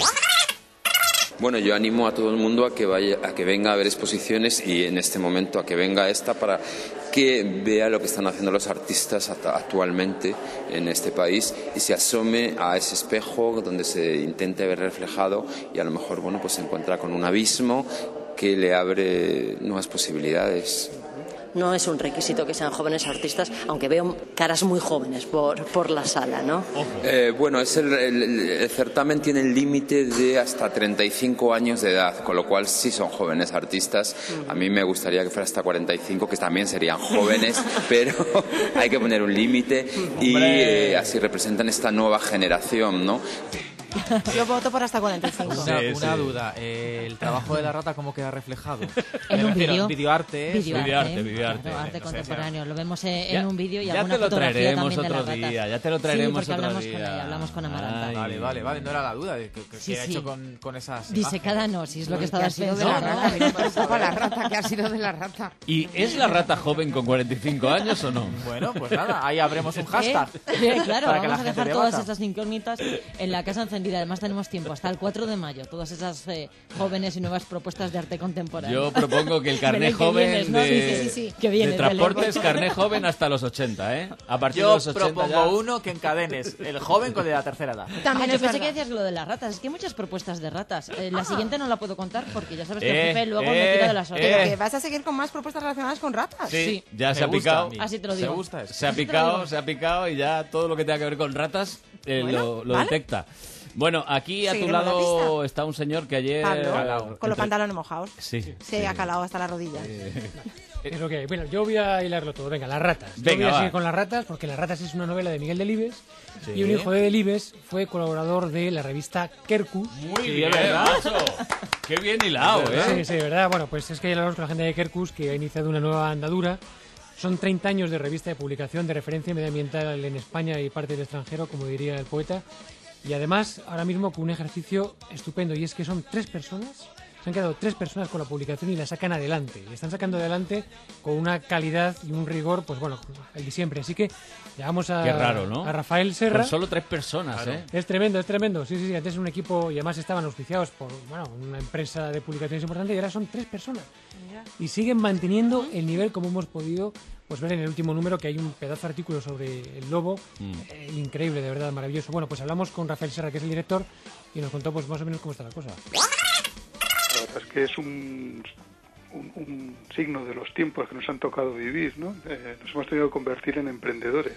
Bueno, yo animo a todo el mundo a que vaya, a que venga a ver exposiciones y en este momento a que venga esta para que vea lo que están haciendo los artistas act- actualmente en este país y se asome a ese espejo donde se intente ver reflejado y a lo mejor, bueno, pues se encuentra con un abismo que le abre nuevas posibilidades. no es un requisito que sean jóvenes artistas, aunque veo caras muy jóvenes por, por la sala, ¿no? Eh, bueno, es el, el, el certamen tiene el límite de hasta treinta y cinco años de edad, con lo cual sí son jóvenes artistas. A mí me gustaría que fuera hasta cuarenta y cinco, que también serían jóvenes, pero hay que poner un límite y eh, así representan esta nueva generación, ¿no? Yo voto por hasta cuarenta y cinco. Una, Sí, una sí. duda, eh, ¿el trabajo de la rata cómo queda reflejado? En Me un refiero, vídeo. Videoarte. es- Videoarte, videoarte. Claro, arte No sé, contemporáneo. Lo vemos eh, en Ya- un vídeo y ya alguna te lo fotografía traeremos también de otro las ratas. día, ya te lo traeremos sí, porque otro hablamos día. Con ella, hablamos con Amaranta. Ay. Vale, vale, vale, no era la duda de que, que- Sí, que ha sí. hecho con, con esas Disecada no, si es lo que Que estabas ha sido de la pensando. rata, a mí me preocupa la rata, que ha sido de la rata. ¿Y es la rata joven con cuarenta y cinco años o no? Bueno, pues nada, ahí abremos un ¿Qué? hashtag. Eh, claro, para que la vamos a gente dejar debata. todas estas incógnitas en la Casa Encendida. Además tenemos tiempo hasta el cuatro de mayo. Todas esas eh, jóvenes y nuevas propuestas de arte contemporáneo. Yo propongo que el carné Belén, que joven vienes, ¿no? de, Sí, sí, sí, sí. Que de vienes, transportes, Belén. carné joven hasta los ochenta, ¿eh? A partir de Yo los ochenta propongo ya... uno que encadenes el joven con el de la tercera edad. También es yo pensé verdad. que decías lo de las ratas. Es que hay muchas propuestas de ratas. Eh, la Ah. siguiente no la puedo contar porque ya sabes que Eh, el jefe luego eh, me tira de las eh. Pero orejas. que vas a seguir con más propuestas relacionadas con ratas. Sí, ya Me se ha gusta picado. a mí. Así te lo Me digo. gusta eso. Se ha Así te lo picado, digo. se ha picado y ya todo lo que tenga que ver con ratas eh, Bueno, lo, lo vale. detecta. Bueno, aquí a tu Seguiremos la lado pista. está un señor que ayer... Pablo, con los entre- pantalones mojados. Sí. Se ha calado hasta la rodilla. Es lo que hay. Bueno, yo voy a hilarlo todo. Venga, las ratas. Yo Venga, voy a va. seguir con las ratas porque Las ratas es una novela de Miguel Delibes Sí. y un hijo de Delibes fue colaborador de la revista Kerku. Muy Sí, bien, es verdad. macho. Qué bien hilado, ¿eh? Sí, sí, verdad. Bueno, pues es que ya hablamos con la gente de Kerkus que ha iniciado una nueva andadura. Son treinta años de revista de publicación de referencia medioambiental en España y parte del extranjero, como diría el poeta. Y además, ahora mismo con un ejercicio estupendo, y es que son tres personas, se han quedado tres personas con la publicación y la sacan adelante. Y están sacando adelante con una calidad y un rigor, pues bueno, el de siempre. Así que llegamos a, Qué raro, ¿no? a Rafael Serra. Con solo tres personas, ¿eh? Es tremendo, es tremendo. Sí, sí, sí. Antes un equipo y además estaban auspiciados por bueno, una empresa de publicaciones importante y ahora son tres personas. Y siguen manteniendo el nivel como hemos podido pues ver en el último número, que hay un pedazo de artículo sobre el lobo, Mm. eh, increíble, de verdad, maravilloso. Bueno, pues hablamos con Rafael Serra, que es el director, y nos contó pues más o menos cómo está la cosa. La verdad es que es un, un, un signo de los tiempos que nos han tocado vivir, ¿no? Eh, nos hemos tenido que convertir en emprendedores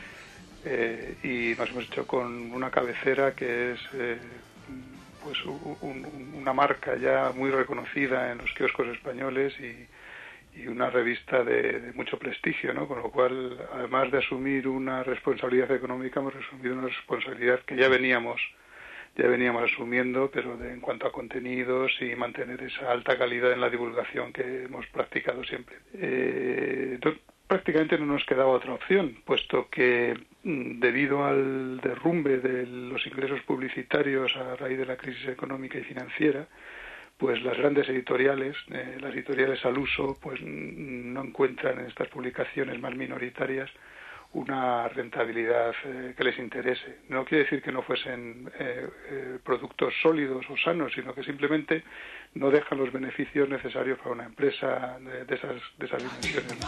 eh, y nos hemos hecho con una cabecera que es eh, pues un- un- una marca ya muy reconocida en los kioscos españoles y, y una revista de, de mucho prestigio, ¿no? Con lo cual, además de asumir una responsabilidad económica, hemos asumido una responsabilidad que ya veníamos ya veníamos asumiendo, pero de, en cuanto a contenidos y mantener esa alta calidad en la divulgación que hemos practicado siempre. Eh, entonces, prácticamente no nos quedaba otra opción, puesto que mm, debido al derrumbe de los ingresos publicitarios a raíz de la crisis económica y financiera, pues las grandes editoriales, eh, las editoriales al uso, pues mm, no encuentran en estas publicaciones más minoritarias una rentabilidad eh, que les interese. No quiere decir que no fuesen eh, eh, productos sólidos o sanos, sino que simplemente no dejan los beneficios necesarios para una empresa de, de esas, de esas dimensiones, ¿no?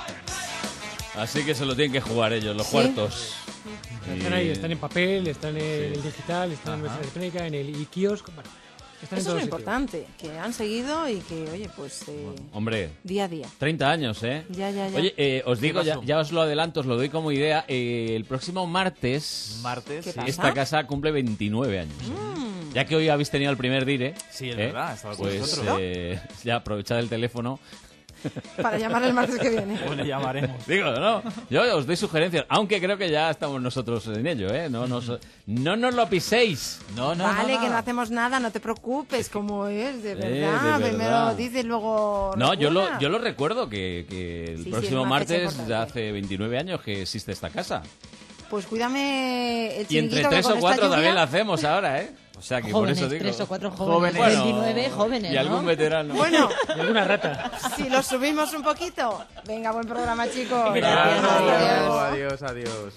Así que se lo tienen que jugar ellos, los Sí. cuartos. Están Y- ahí, están en papel, están en el digital, están en Ajá. la versión electrónica, en el e-kiosk. Bueno, están en Eso es todos lo sitios. importante, que han seguido y que, oye, pues eh, Hombre, día a día. treinta años, ¿eh? Ya, ya, ya. Oye, eh, os ¿Qué digo, ya, pasó? ya os lo adelanto, os lo doy como idea. eh, el próximo martes, Martes, ¿Qué sí. esta pasa? casa cumple veintinueve años. ¿eh? Mm. Ya que hoy habéis tenido el primer dire, Sí, es ¿eh? verdad, estaba con pues nosotros. eh, ya aprovechad el teléfono. Para llamar el martes que viene. Bueno, llamaremos. Digo, no, yo os doy sugerencias, aunque creo que ya estamos nosotros en ello, ¿eh? No nos, no nos lo piséis. No, no, vale, no, que no no. hacemos nada, no te preocupes, como es, de Eh, verdad. de Primero verdad. dices, luego. No, yo lo, recuerda. yo lo recuerdo que, que el Sí, sí, próximo es una fecha martes, importante. ya hace veintinueve años que existe esta casa. Pues cuídame el Y entre chiringuito que tres con o esta cuatro lluvia- también la hacemos ahora, ¿eh? O sea que Jóvenes, por eso digo. tres o cuatro jóvenes. Bueno, veintinueve jóvenes, y ¿no? algún veterano. Bueno, Y alguna rata. si lo subimos un poquito. Venga, buen programa, chicos. Gracias, Adiós. adiós, adiós.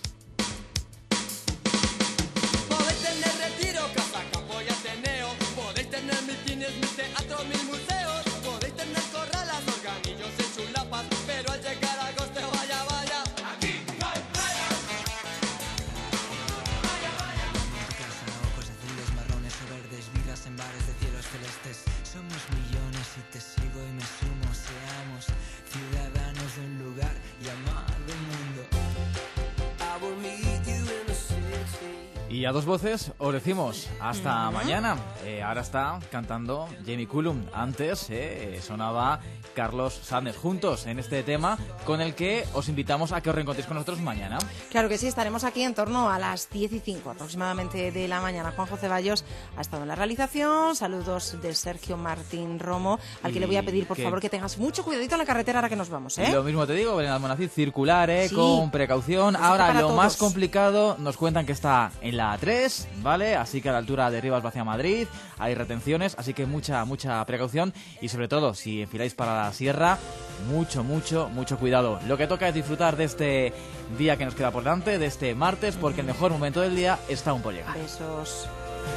Podéis tener retiro, casa, campo y ateneo. Podéis tener mitines, mis teatros, mis museos. Podéis tener corralas, organillos y chulapas. Pero al llegar a agosto, vaya, vaya. Aquí no hay playa. Casa, ojos azules, marrones o verdes, vidas en bares de cielos celestes. Somos millones y te sigo y me sumo. Seamos ciudadanos de un lugar Y a dos voces os decimos hasta uh-huh. mañana. Eh, ahora está cantando Jamie Cullum. Antes eh, sonaba Carlos Sánchez juntos en este tema con el que os invitamos a que os reencontréis con nosotros mañana. Claro que sí, estaremos aquí en torno a las diez y cinco aproximadamente de la mañana. Juanjo Ceballos ha estado en la realización. Saludos de Sergio Martín Romo, al que y le voy a pedir por que... favor que tengas mucho cuidadito en la carretera ahora que nos vamos, ¿eh? Lo mismo te digo, Belén Almonacid, circular, ¿eh? Sí. Con precaución. Eso ahora lo todos. Más complicado, nos cuentan que está en la A tres, ¿vale? Así que a la altura de Rivas hacia Madrid hay retenciones, así que mucha, mucha precaución y sobre todo si enfiláis para la sierra, mucho, mucho, mucho cuidado. Lo que toca es disfrutar de este día que nos queda por delante, de este martes, porque el mejor momento del día está aún por llegar. Besos.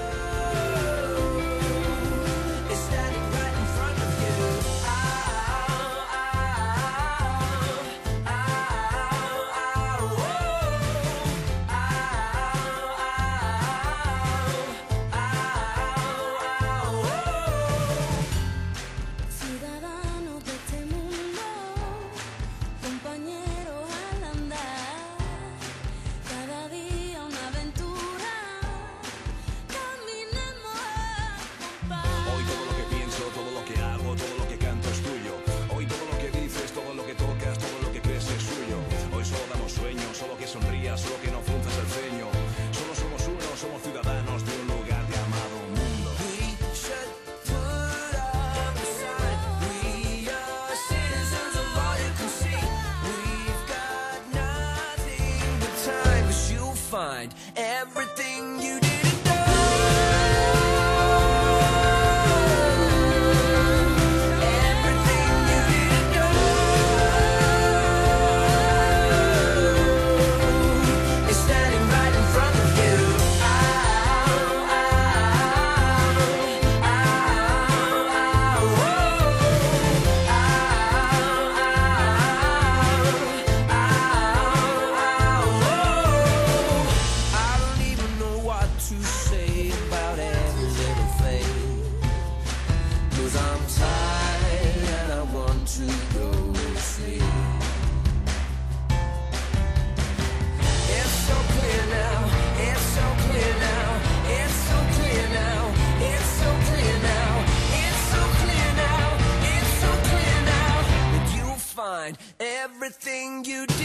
Find everything you everything you do.